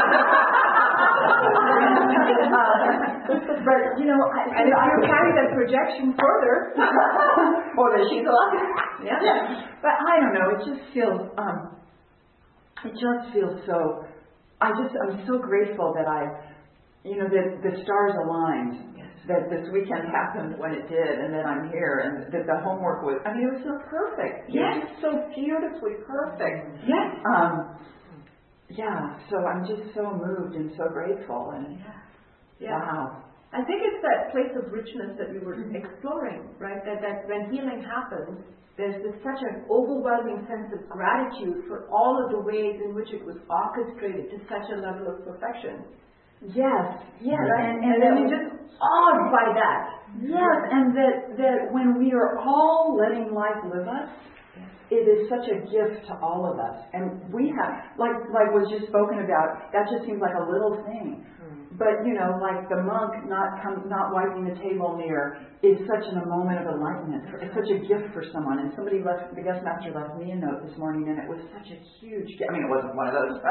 uh, but, you know, I, And if you carry that projection further, or that she's a lot. Yeah. yeah. But I don't know, it just feels, um, it just feels so, I just, I'm so grateful that I, you know, that the stars aligned. That this weekend happened when it did, and then I'm here, and that the homework was, I mean, it was so perfect. Yes. It was so beautifully perfect. yes. Um, yeah, so I'm just so moved and so grateful, and Yeah. wow. I think it's that place of richness that we were exploring, right? That, that when healing happens, there's this, such an overwhelming sense of gratitude for all of the ways in which it was orchestrated to such a level of perfection. Yes, yes, Right? and, and, And then that- you're just awed by that. yes, and that, that when we are all letting life live us, it is such a gift to all of us. And we have, like like was just spoken about, that just seems like a little thing. But, you know, like the monk not come, not wiping the table near is such a moment of enlightenment. It's such a gift for someone. And somebody left, the guest master left me a note this morning, and it was such a huge gift. I mean, it wasn't one of those.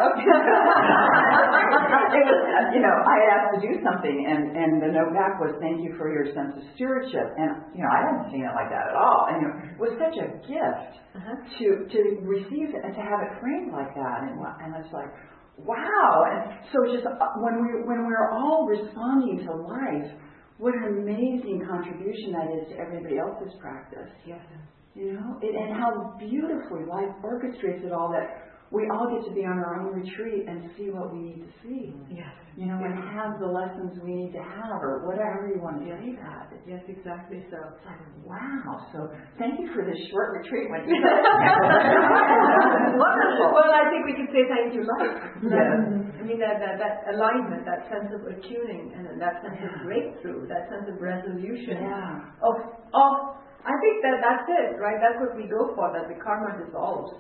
It was, you know, I had asked to do something, and, and the note back was, thank you for your sense of stewardship. And, you know, I hadn't seen it like that at all. And it was such a gift Uh-huh. to to receive it and to have it framed like that. And, and it's like, wow. And so just uh, when we when we're all responding to life, what an amazing contribution that is to everybody else's practice. Yes. You know, it, and how beautifully life orchestrates it all, that we all get to be on our own retreat and see what we need to see. Yes. You know, and have the lessons we need to have, or whatever you want to say that. It's Yes, exactly so. like, wow. So thank you for this short retreat. When you Wonderful. Well, I think we can say thank you, life. Yes. I mean, that, that, that alignment, that sense of attuning, and that sense of breakthrough, that sense of resolution. Yeah. Of, of, I think that that's it, right? That's what we go for, that the karma dissolves.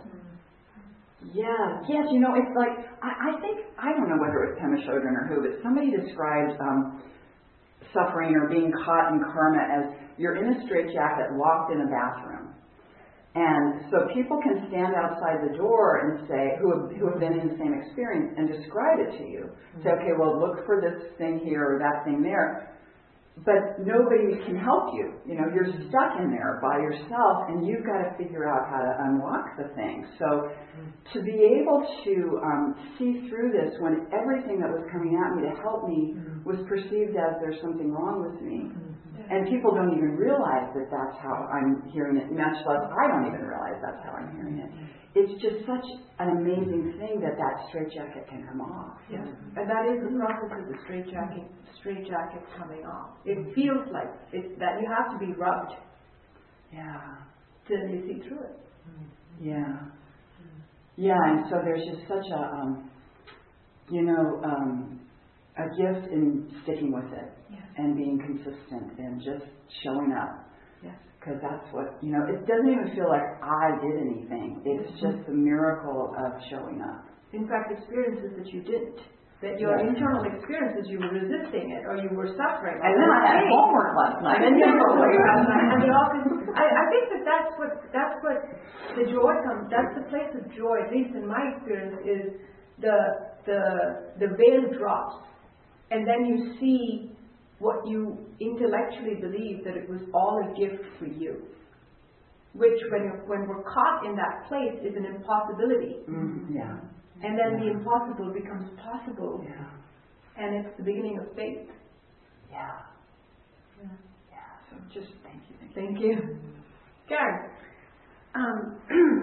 Yeah, yes, you know, it's like, I, I think, I don't know whether it was Pema Chodron or who, but somebody described um, suffering or being caught in karma as you're in a straitjacket locked in a bathroom. And so people can stand outside the door and say, who have, who have been in the same experience, and describe it to you. Mm-hmm. Say, okay, well, look for this thing here or that thing there. But nobody can help you. You know, you're stuck in there by yourself, and you've got to figure out how to unlock the thing. So to be able to um, see through this when everything that was coming at me to help me was perceived as there's something wrong with me. And people don't even realize that that's how I'm hearing it, much less I don't even realize that's how I'm hearing it. It's just such an amazing thing that that straitjacket can come off. Yeah. And that is the process of the straitjacket, straitjacket coming off. It feels like it, that you have to be rubbed. Yeah. Till you see through it. Yeah. Yeah, and so there's just such a, um, you know, um, a gift in sticking with it. Yes. And being consistent and just showing up. Yes. Because that's what, you know, it doesn't even feel like I did anything. It's mm-hmm. just the miracle of showing up. In fact, experiences that you didn't. That your yes. internal experiences, you were resisting it, or you were suffering. And then I had homework last night. And you were and they all can, I, I think that that's what, that's what the joy comes, that's the place of joy, at least in my experience, is the, the, the veil drops. And then you see what you intellectually believe that it was all a gift for you, which when you're, when we're caught in that place is an impossibility. Mm, yeah. And then yeah. the impossible becomes possible. Yeah. And it's the beginning of faith. Yeah. Yeah. Yeah. So just thank you. Thank you. Thank you. Karen. Um,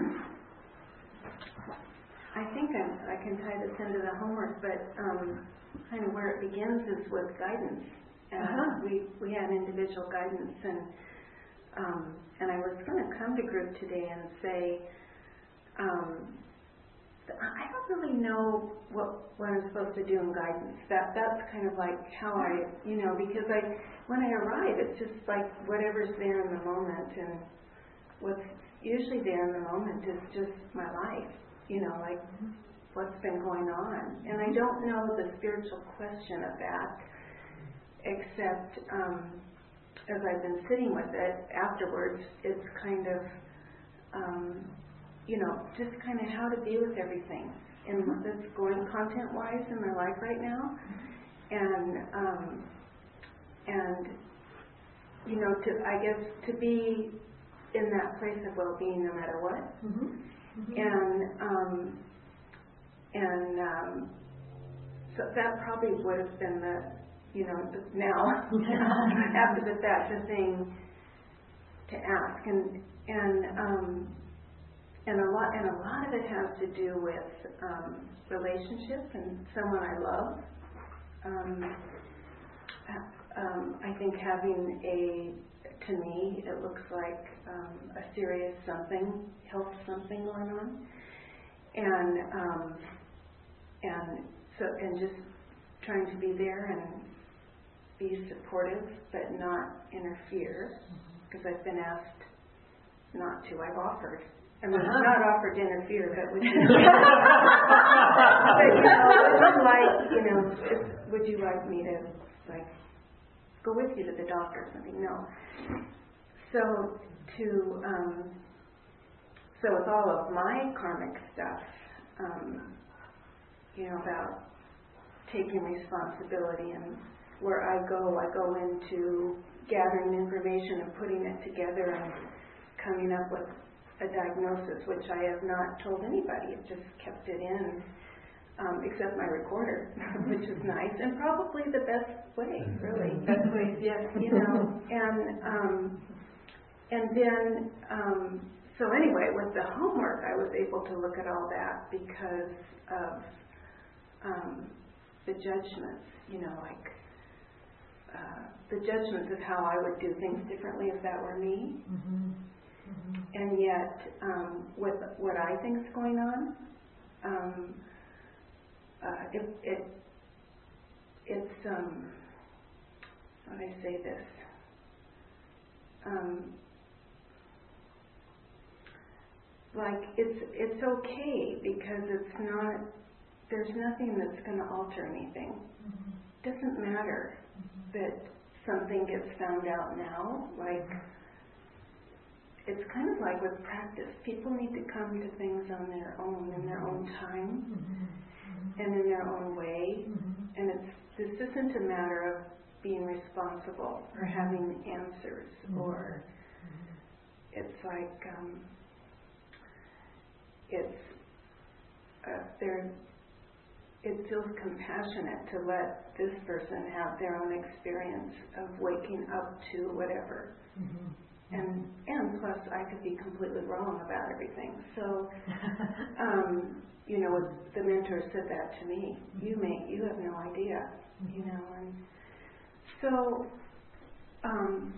I think I'm, I can tie this into the homework, but um, kind of where it begins is with guidance. And uh-huh. we we had individual guidance, and um, and I was going to come to group today and say, um, I don't really know what what I'm supposed to do in guidance. That that's kind of like how I, you know, because I when I arrive, it's just like whatever's there in the moment, and what's usually there in the moment is just my life, you know, like what's been going on, and I don't know the spiritual question of that. Except um, as I've been sitting with it afterwards, it's kind of, um, you know, just kind of how to be with everything in that's going content-wise in my life right now, and um, and you know, to I guess to be in that place of well-being no matter what, mm-hmm. Mm-hmm. and um, and um, so that probably would have been the you know, now, after the fact, the thing to ask, and and um, and a lot and a lot of it has to do with um, relationship and someone I love. Um, um, I think having a, to me, it looks like um, a serious something, health something going on, and um, and so and just trying to be there and be supportive, but not interfere, because I've been asked not to. I've offered. I mean, uh-huh. not offered to interfere, but would you, but, you know, it's like, you know, it's, would you like me to, like, go with you to the doctor or something? No. So, to, um, so with all of my karmic stuff, um, you know, about taking responsibility, and where I go, I go into gathering information and putting it together and coming up with a diagnosis, which I have not told anybody. I've just kept it in. um, except my recorder, which is nice, and probably the best way, really. Best way, yes. You know, and um, and then um, so anyway, with the homework, I was able to look at all that because of um, the judgments. You know, like uh, the judgments of how I would do things differently if that were me. Mm-hmm. Mm-hmm. And yet, um, with what I think is going on, um, uh, it, it it's um, how do I say this? Um, like it's it's okay because it's not. There's nothing that's going to alter anything. Mm-hmm. It doesn't matter mm-hmm. that something gets found out now. Like. It's kind of like with practice. People need to come to things on their own, in their own time, mm-hmm. and in their own way. Mm-hmm. And it's this isn't a matter of being responsible or having answers, mm-hmm. or mm-hmm. it's like um, it's uh, there. It feels compassionate to let this person have their own experience of waking up to whatever. Mm-hmm. And and plus, I could be completely wrong about everything. So, um, you know, the mentor said that to me. You may, you have no idea, you know. And so, um,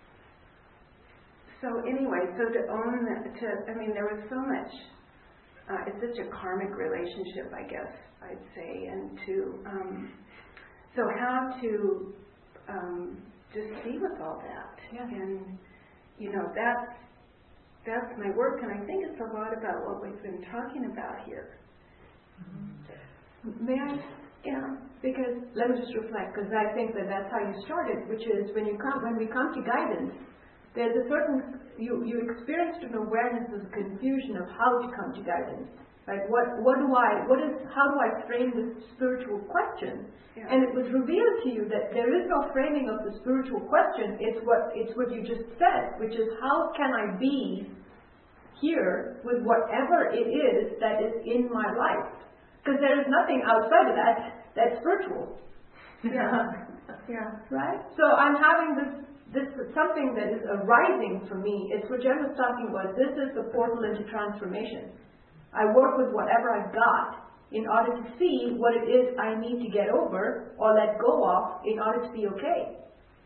so anyway, so to own that, to I mean, there was so much. Uh, it's such a karmic relationship, I guess I'd say, and to um, so how to um, just be with all that yeah. and. You know, that's, that's my work, and I think it's a lot about what we've been talking about here. Mm-hmm. May I? Yeah. Because, let me just reflect, because I think that that's how you started, which is when you come, when we come to guidance, there's a certain, you, you experienced an awareness of confusion of how to come to guidance. Right? What, what do I, what is, how do I frame this spiritual question? Yeah. And it was revealed to you that there is no framing of the spiritual question. It's what, it's what you just said, which is how can I be here with whatever it is that is in my life? Because there is nothing outside of that that's spiritual. Yeah. Yeah. Right? So I'm having this, this something that is arising for me. It's what Jen was talking about. This is the portal into transformation. I work with whatever I've got in order to see what it is I need to get over or let go of in order to be okay.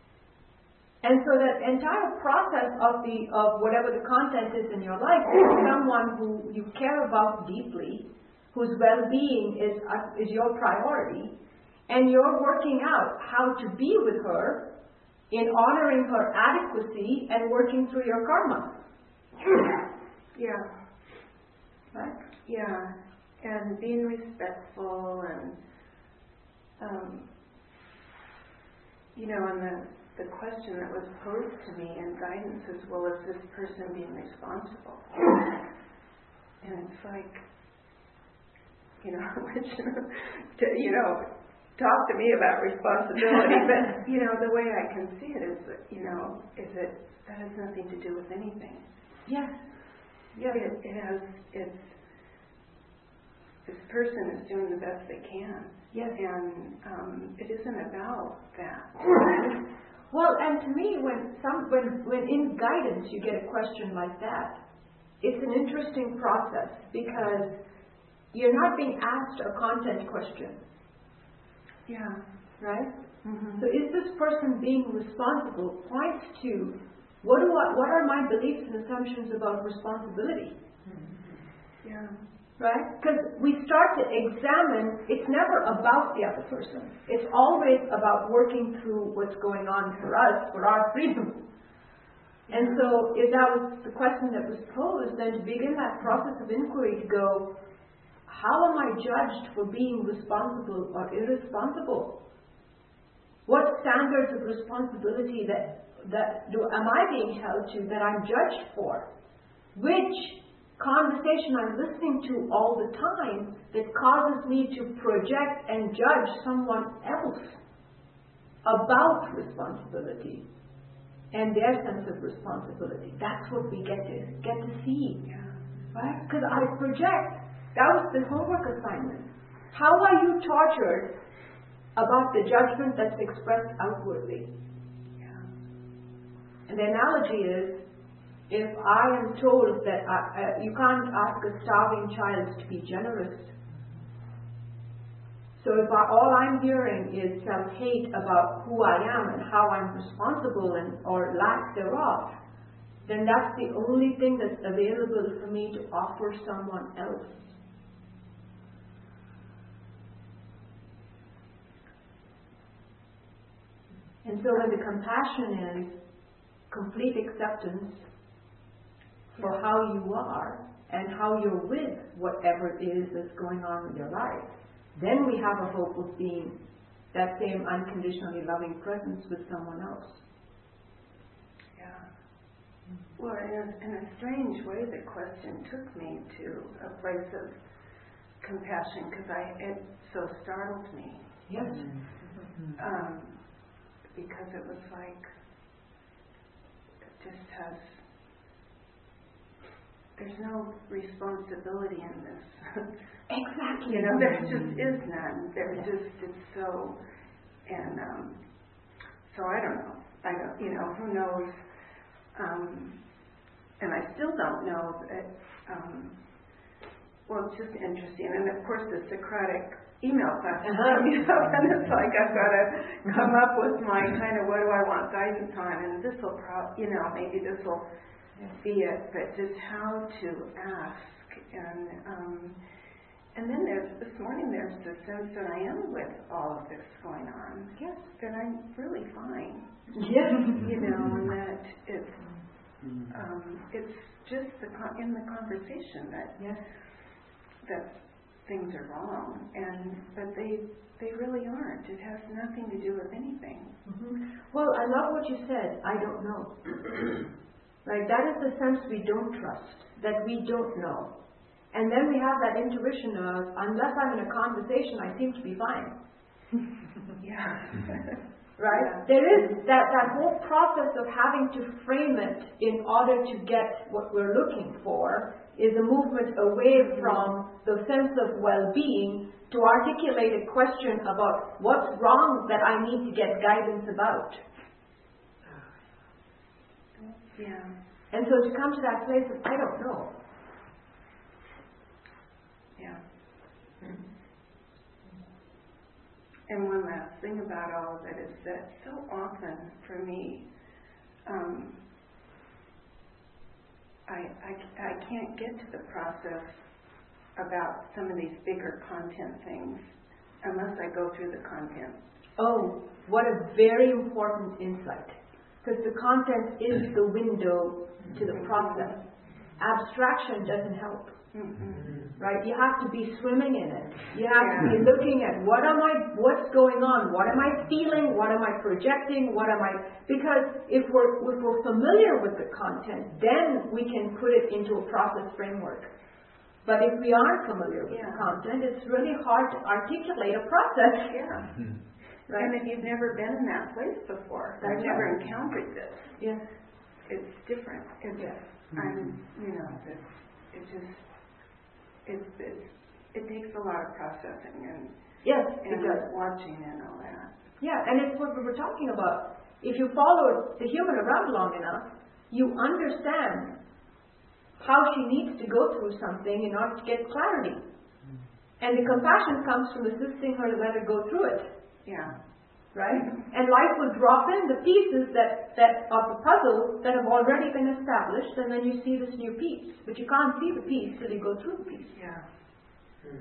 And so that entire process of the of whatever the content is in your life is someone who you care about deeply, whose well-being is uh, is your priority, and you're working out how to be with her in honoring her adequacy and working through your karma. Yeah. Right? Yeah, and being respectful and, um, you know, and the, the question that was posed to me in guidance is, well, is this person being responsible? And it's like, you know, to, you know, talk to me about responsibility, but, you know, the way I can see it is, that, you know, is that that has nothing to do with anything. Yes. Yeah, it, it has, it's, this person is doing the best they can. Yes. And um, it isn't about that. Well, and to me, when some when when in guidance you get a question like that, it's an interesting process because you're not being asked a content question. Yeah. Right? Mm-hmm. So is this person being responsible points to what do I, what are my beliefs and assumptions about responsibility? Yeah. Right? Because we start to examine, it's never about the other person. It's always about working through what's going on for us, for our freedom. And so if that was the question that was posed, then to begin that process of inquiry to go, how am I judged for being responsible or irresponsible? What standards of responsibility that that do am I being held to that I'm judged for? Which conversation I'm listening to all the time that causes me to project and judge someone else about responsibility and their sense of responsibility. That's what we get to get to see. Yeah. Right? Because I project. That was the homework assignment. How are you tortured about the judgment that's expressed outwardly? Yeah. And the analogy is, if I am told that I, uh, you can't ask a starving child to be generous, so if I, all I'm hearing is some hate about who I am and how I'm responsible and or lack thereof, then that's the only thing that's available for me to offer someone else. And so when the compassion is complete acceptance for how you are and how you're with whatever it is that's going on in your life, then we have a hope of being that same unconditionally loving presence with someone else. Yeah. Well, in a, in a strange way, the question took me to a place of compassion because I it so startled me. Yes. Mm-hmm. Um, because it was like it just has. There's no responsibility in this. Exactly. You know, there just is none. There yeah. just it's so, and um, so I don't know. I don't, you know, who knows? Um, and I still don't know. That, um, well, it's just interesting. And of course, the Socratic email class is uh-huh. coming up, and it's like I've got to come up with my kind of what do I want guidance on, and this will probably, you know, maybe this will be it. But just how to ask and. Um, And then there's, this morning there's the sense that I am with all of this going on. Yes. That I'm really fine. Yes. You know, and that it's, um, it's just the con- in the conversation that, yes. that things are wrong. And, but they, they really aren't. It has nothing to do with anything. Mm-hmm. Well, I love what you said. I don't know. Right? That is the sense we don't trust. That we don't know. And then we have that intuition of, unless I'm in a conversation, I seem to be fine. Yeah. Right? Yeah. There is that, that whole process of having to frame it in order to get what we're looking for is a movement away from the sense of well-being to articulate a question about what's wrong that I need to get guidance about. Yeah. And so to come to that place of, I don't know. Yeah. And one last thing about all of it is that so often for me, um, I, I, I can't get to the process about some of these bigger content things unless I go through the content. Oh, what a very important insight. Because the content is the window to the process. Abstraction doesn't help. Mm-hmm. Right? You have to be swimming in it. You have Yeah. to be looking at what am I, what's going on? What am I feeling? What am I projecting? What am I? Because if we're if we're familiar with the content, then we can put it into a process framework. But if we aren't familiar with Yeah. the content, it's really hard to articulate a process. Yeah. Right? And if you've never been in that place before, That's I've never right. encountered this. Yeah. It's different. It's, Yeah. I'm, you know, it's, it just, it's, it's, it takes a lot of processing and, Yes, and it does. watching and all that. Yeah, and it's what we were talking about. If you follow the human around long enough, you understand how she needs to go through something in order to get clarity. And the compassion comes from assisting her to let her go through it. Yeah. Right? And life will drop in the pieces that, that of the puzzle that have already been established, and then you see this new piece. But you can't see the piece till you go through the piece. Yeah. Hmm.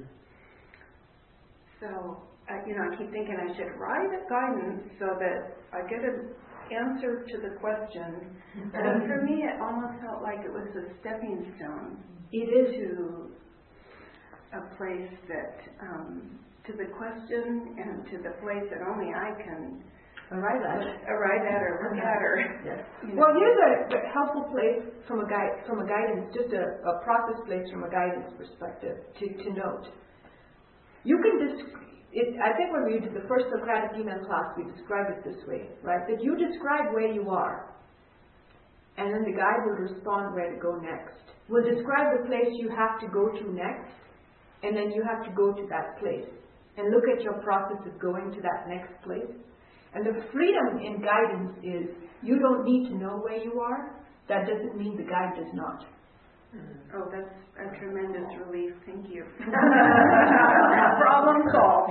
So, uh, you know, I keep thinking I should write a guidance so that I get an answer to the question. But for me, it almost felt like it was a stepping stone. It is. To a place that, um, to the question and to the place that only I can arrive at. Arrive at or look at her. Yes. You know. Well, here's a, a helpful place from a guide, from a guidance, just a, a process place from a guidance perspective to, to note. You can desc- it, I think when we did the first Socratic email class, we described it this way, right? That you describe where you are, and then the guide will respond where to go next. We'll describe the place you have to go to next, and then you have to go to that place. and look at your process of going to that next place. And the freedom in guidance is you don't need to know where you are. That doesn't mean the guide does not. Oh, that's a tremendous relief. Thank you. Problem solved.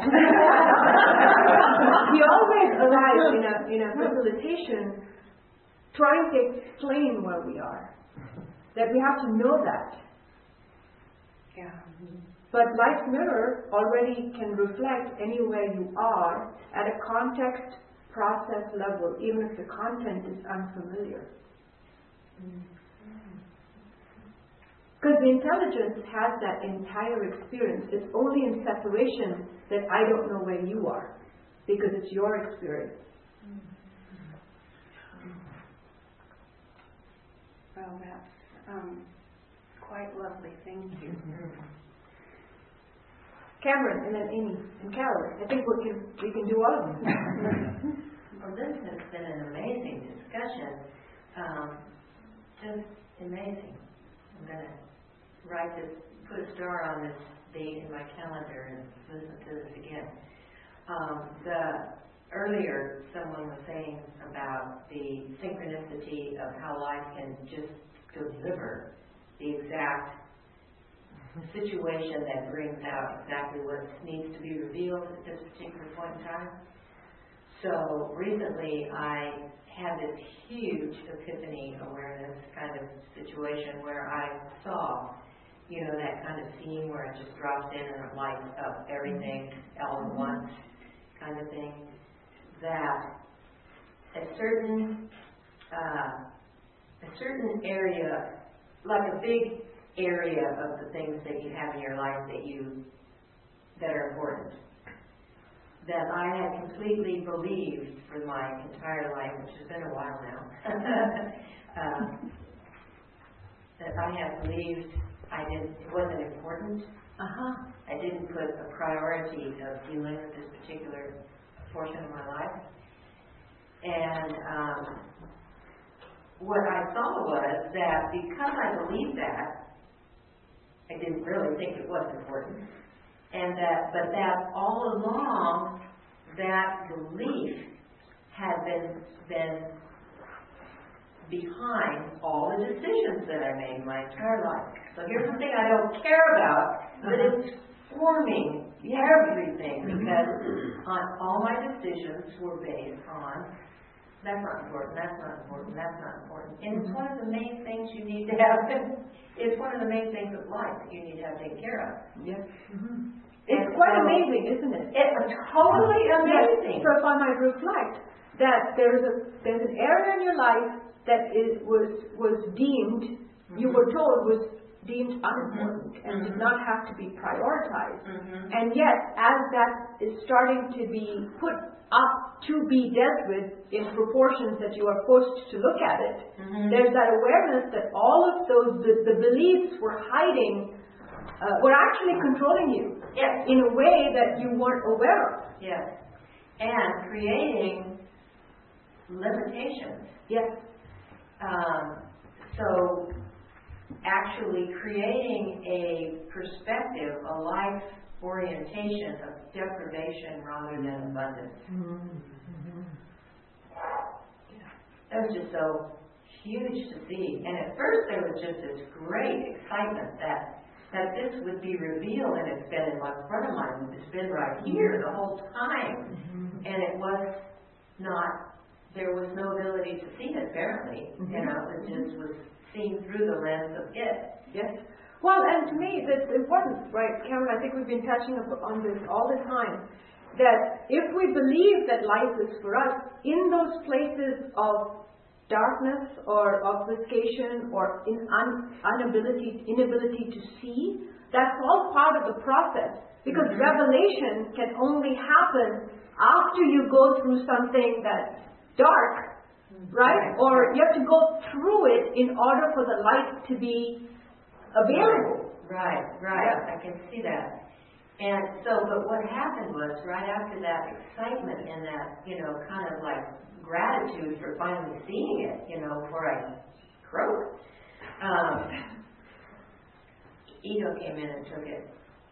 We always arrive in a, in a facilitation trying to explain where we are. That we have to know that. Yeah. But Life's Mirror already can reflect anywhere you are at a context process level, even if the content is unfamiliar. Because the intelligence has that entire experience. It's only in separation that I don't know where you are, because it's your experience. Well, that's um, quite lovely. Thank you. Cameron, and then Amy, and Carol. I think we can we can do all of them. Well, this has been an amazing discussion. Um, just amazing. I'm going to write this, put a star on this date in my calendar and listen to this again. Um, the earlier, someone was saying about the synchronicity of how life can just deliver the exact situation that brings out exactly what needs to be revealed at this particular point in time. So recently I had this huge epiphany awareness kind of situation where I saw, you know, that kind of scene where it just drops in and it lights up everything all at once kind of thing. That a certain uh, a certain area, like a big area of the things that you have in your life that you that are important, that I had completely believed for my entire life, which has been a while now, um, that I had believed I didn't, it wasn't important. Uh-huh. I didn't put a priority of dealing with this particular portion of my life. And um, what I saw was that because I believed that, I didn't really think it was important. And that, but that all along, that belief had been, been behind all the decisions that I made my entire life. So here's the thing I don't care about, but it's forming everything, because on, all my decisions were based on that's not important, that's not important, that's not important. And it's one of the main things you need to have. It's one of the main things of life that you need to have taken care of. Yes. Mm-hmm. It's quite so, amazing, isn't it? It's totally amazing. Yes. So if I might reflect that there's a there's an area in your life that is was was deemed, mm-hmm. you were told was deemed unimportant mm-hmm. and mm-hmm. did not have to be prioritized. Mm-hmm. And yet, as that is starting to be put up to be dealt with in proportions that you are forced to look at it, mm-hmm. there's that awareness that all of those, the, the beliefs were hiding, uh, were actually controlling you yes. in a way that you weren't aware of. Yes. And creating limitations. Yes. Um, so, actually creating a perspective, a life orientation of deprivation rather than abundance. Mm-hmm. That was just so huge to see. And at first there was just this great excitement that that this would be revealed, and it's been in my front of mind, it's been right here the whole time. Mm-hmm. And it was not, there was no ability to see it apparently. Mm-hmm. You know, it just was seen through the lens of it. Yes. Well, and to me, that's important, right, Cameron? I think we've been touching on this all the time. That if we believe that life is for us, in those places of darkness or obfuscation or in un, inability, inability to see, that's all part of the process. Because mm-hmm. revelation can only happen after you go through something that's dark, right? right? Or you have to go through it in order for the light to be available. Right, right. Yeah. I can see that. And so, but what happened was, right after that excitement and that, you know, kind of like gratitude for finally seeing it, you know, before I croaked, um, ego came in and took it.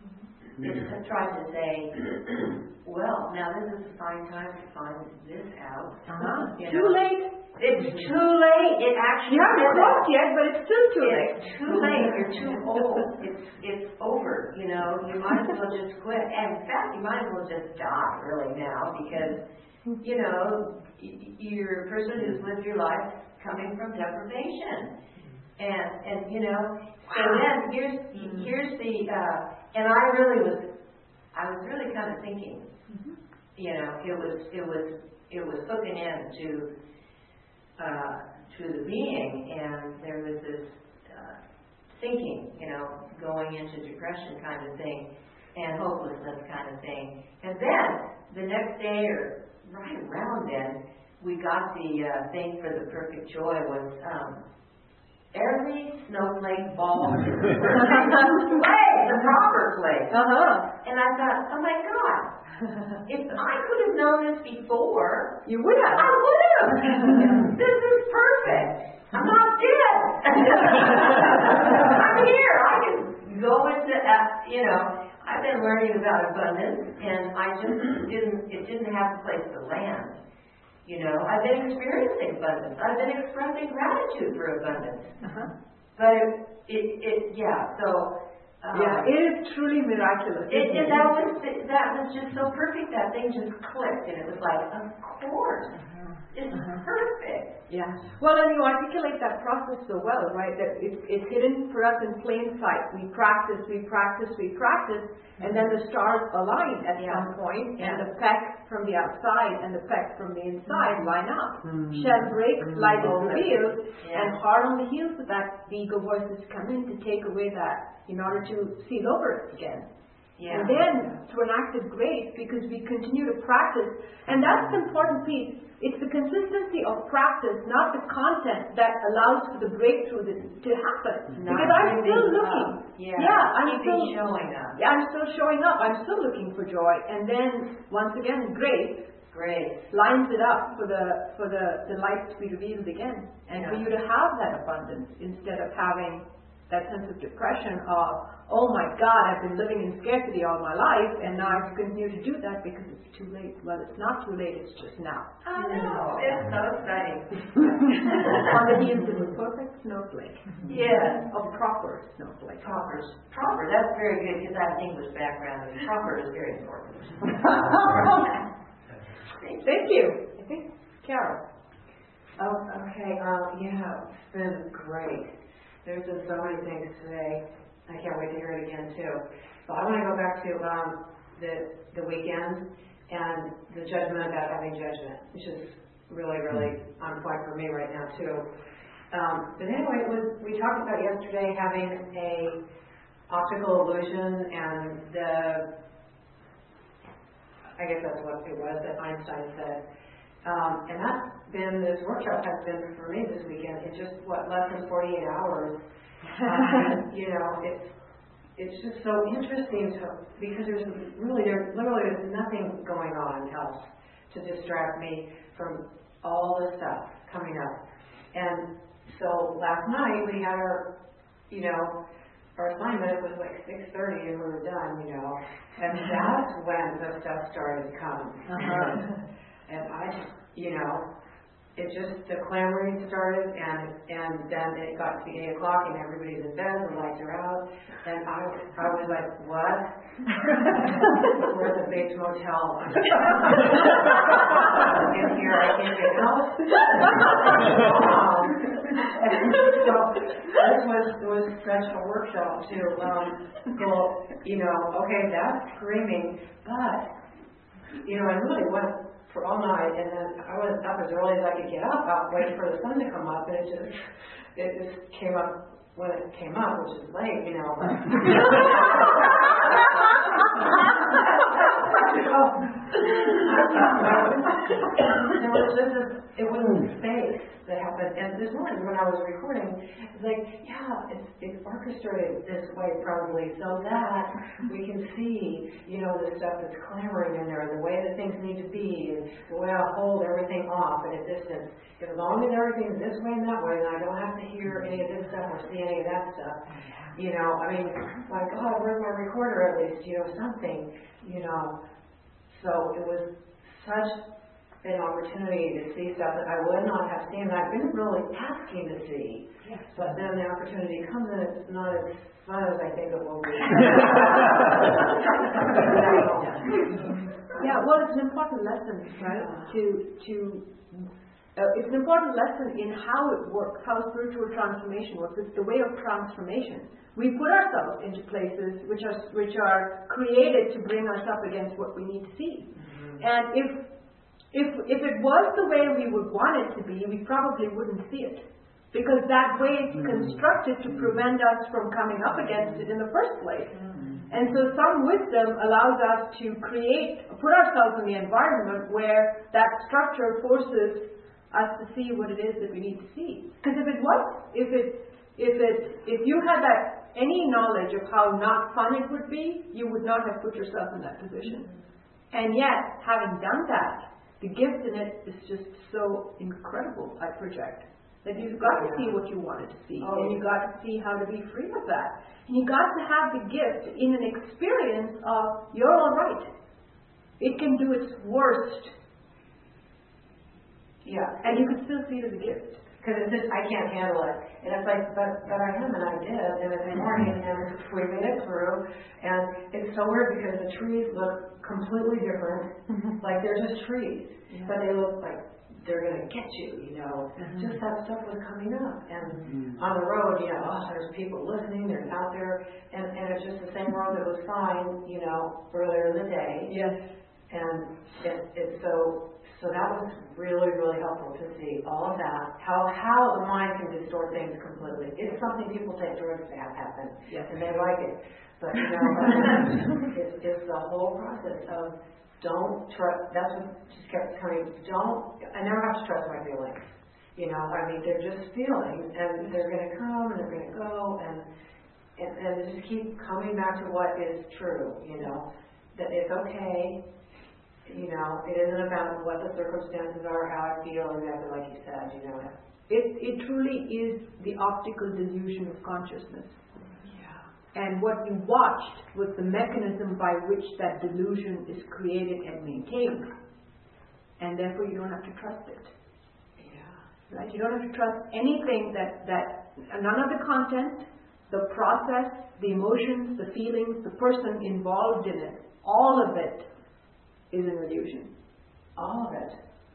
It's trying to say, well, now this is a fine time to find this out. Uh-huh. You Too know, late. It's too late. It actually You haven't said that. crossed yet, but it's still too late. It's too late. You're too old. It's it's over. You know, you might as well just quit. And in fact, you might as well just die really now because, you know, y- you're a person who's lived your life coming from deprivation. And and you know, so then here's here's the uh, and I really was I was really kind of thinking, you know, it was it was it was hooking into uh, to the being, and there was this uh, thinking, you know, going into depression kind of thing, and hopelessness kind of thing. And then the next day or right around then, we got the uh, thing for the perfect joy was. Um, Every snowflake falls in the perfect place, the proper place. Uh-huh. And I thought, oh my God, if I could have known this before, You would have. I would have. This is perfect. I'm not dead. I'm here. I can go into, uh, you know, I've been learning about abundance, and I just didn't, it didn't have a place to land. You know, I've been experiencing abundance. I've been expressing gratitude for abundance. Uh-huh. But it, it, it yeah, so. Um, Yeah, it is truly miraculous. It, and that was, that was just so perfect. That thing just clicked, and it was like, of course. It's Uh-huh. perfect. Yeah. Well, and you articulate that process so well, right? That it's, it's hidden for us in plain sight. We practice, we practice, we practice, and then the stars align at Yeah. some point, Yeah. and the peck from the outside and the peck from the inside line up. Mm. Shell breaks, light is Mm. revealed, Yeah. and hard on the heels of that, the ego voices come in to take away that in order to seal over it again. Yeah. And then, through an act of grace, because we continue to practice, and that's the important piece. It's the consistency of practice, not the content, that allows for the breakthrough to, to happen. Not because I'm still giving looking. up. Yeah. yeah, I'm Keeping still showing up. Yeah, I'm still showing up. I'm still looking for joy. And then, once again, grace Great. lines it up for the for the, the light to be revealed again, and for Yeah. you to have that abundance instead of having that sense of depression of, oh my God, I've been living in scarcity all my life, and now I have to continue to do that because it's too late. Well, it's not too late, it's just now. I know. It's so exciting. On the heels of a perfect snowflake. Yes. A proper snowflake. Proper. Proper. That's very good because I have an English background, and proper is very important. Thank you. I think, Carol. Oh, okay. Um, yeah, it's been great. There's been so many things today. I can't wait to hear it again too. But I want to go back to um, the the weekend and the judgment about having judgment, which is really, really on point for me right now too. Um, but anyway, it was, we talked about yesterday having a optical illusion and the, I guess that's what it was that Einstein said. Um, and that's been, this workshop has been for me this weekend in just, what, less than forty-eight hours. Um, you know, it's, it's just so interesting to, because there's really, there literally there's nothing going on else to distract me from all the stuff coming up. And so last night we had our, you know, our assignment was like six thirty and we were done, you know. And that's when the stuff started to come. Uh-huh. And I just, you know, it just, the clamoring started, and and then it got to be eight o'clock, and everybody's in bed, the lights are out, and I, I was like, what? We're at the Bates Motel. In here, I can't get out. um, and so this was, was such a workshop to um, go, you know, okay, that's screaming, but, you know, I really went for all night, and then I was up as early as I could get up, out waiting for the sun to come up, and it just, it just came up when it came up, which is late, you know. But there was just this, it was space that happened, and this morning when I was recording, it's like, yeah, it's, it's orchestrated this way probably so that we can see, you know, the stuff that's clamoring in there, the way that things need to be, and the way I hold everything off at a distance. As long as everything's this way and that way, and I don't have to hear any of this stuff or see any of that stuff, You know, I mean, my God, where's my recorder at least? You know, something, you know. So it was such an opportunity to see stuff that I would not have seen, that I've been really asking to see. Yes. But then the opportunity comes and it's not as fun as I think it will be. Yeah, well, it's an important lesson, right? To to uh, it's an important lesson in how it works, how spiritual transformation works. It's the way of transformation. We put ourselves into places which are which are created to bring us up against what we need to see. Mm-hmm. And if if if it was the way we would want it to be, we probably wouldn't see it. Because that way it's constructed to prevent us from coming up against it in the first place. And so some wisdom allows us to create, put ourselves in the environment where that structure forces us to see what it is that we need to see. Because if it was, if it, if it, if you had that, any knowledge of how not fun it would be, you would not have put yourself in that position. And yet, having done that, the gift in it is just so incredible, I project. That you've got to see what you wanted to see, oh. and you got to see how to be free of that. And you got to have the gift in an experience of you're all right. It can do its worst. Yeah. And you can still see it as a gift. Because it's just, I can't handle it. And it's like, but, but I am, and I did, and it's morning, and we made it through. And it's so weird because the trees look completely different. Like they're just trees. Yeah. But they look like they're going to get you, you know. Mm-hmm. Just that stuff was coming up. And mm-hmm. on the road, you know, oh, there's people listening, they're out there. And, and it's just the same road that was fine, you know, earlier in the day. Yes. And it, it's so, so that was really, really helpful to see all of that. How how the mind can distort things completely. It's something people take drugs to have happen. Yes. And they like it. But, you know, it's, it's the whole process of don't trust, that's what just kept coming, don't, I never have to trust my feelings. You know, I mean, they're just feelings, and they're going to come, and they're going to go, and, and, and just keep coming back to what is true, you know, that it's okay, you know, it isn't about what the circumstances are, how I feel, exactly like you said, you know. It, it truly is the optical delusion of consciousness. And what you watched was the mechanism by which that delusion is created and maintained. And therefore you don't have to trust it. Yeah. Right? You don't have to trust anything that, that none of the content, the process, the emotions, the feelings, the person involved in it, all of it is an illusion. All of it.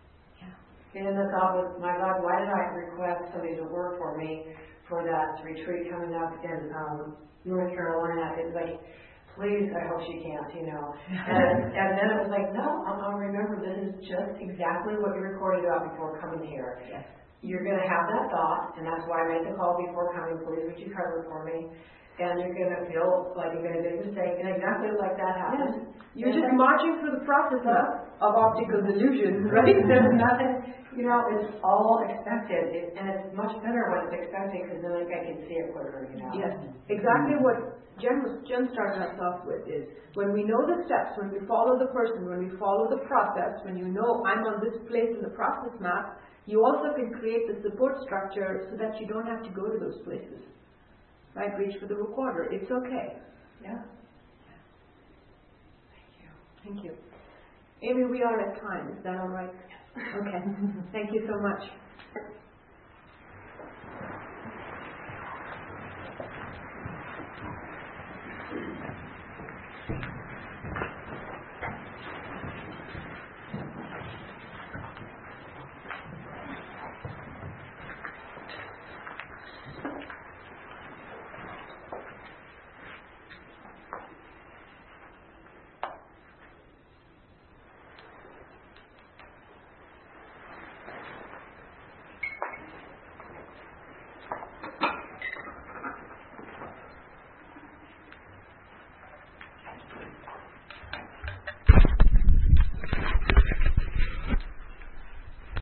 Yeah. And the thought was, my God, why did I request somebody to work for me for that retreat coming up in um, North Carolina? It's like, please, I hope she can't, you know. And, and then it was like, no, I'm going to remember this is just exactly what you recorded about before coming here. Yes. You're going to have that thought, and that's why I made the call before coming. Please, would you cover it for me? And you're going to feel like you made a big mistake, and exactly like that happened. Yes. You're just marching through the process of, of optical delusion, right? There's nothing, you know, it's all expected, it, and it's much better when it's expected, because then like, I can see it quicker, you know. Yes, exactly what Jen, was, Jen started us off with is, when we know the steps, when we follow the person, when we follow the process, when you know I'm on this place in the process map, you also can create the support structure so that you don't have to go to those places. Right? Reach for the recorder. It's okay. Yeah. Thank you. Amy, we are at time. Is that all right? Okay. Thank you so much.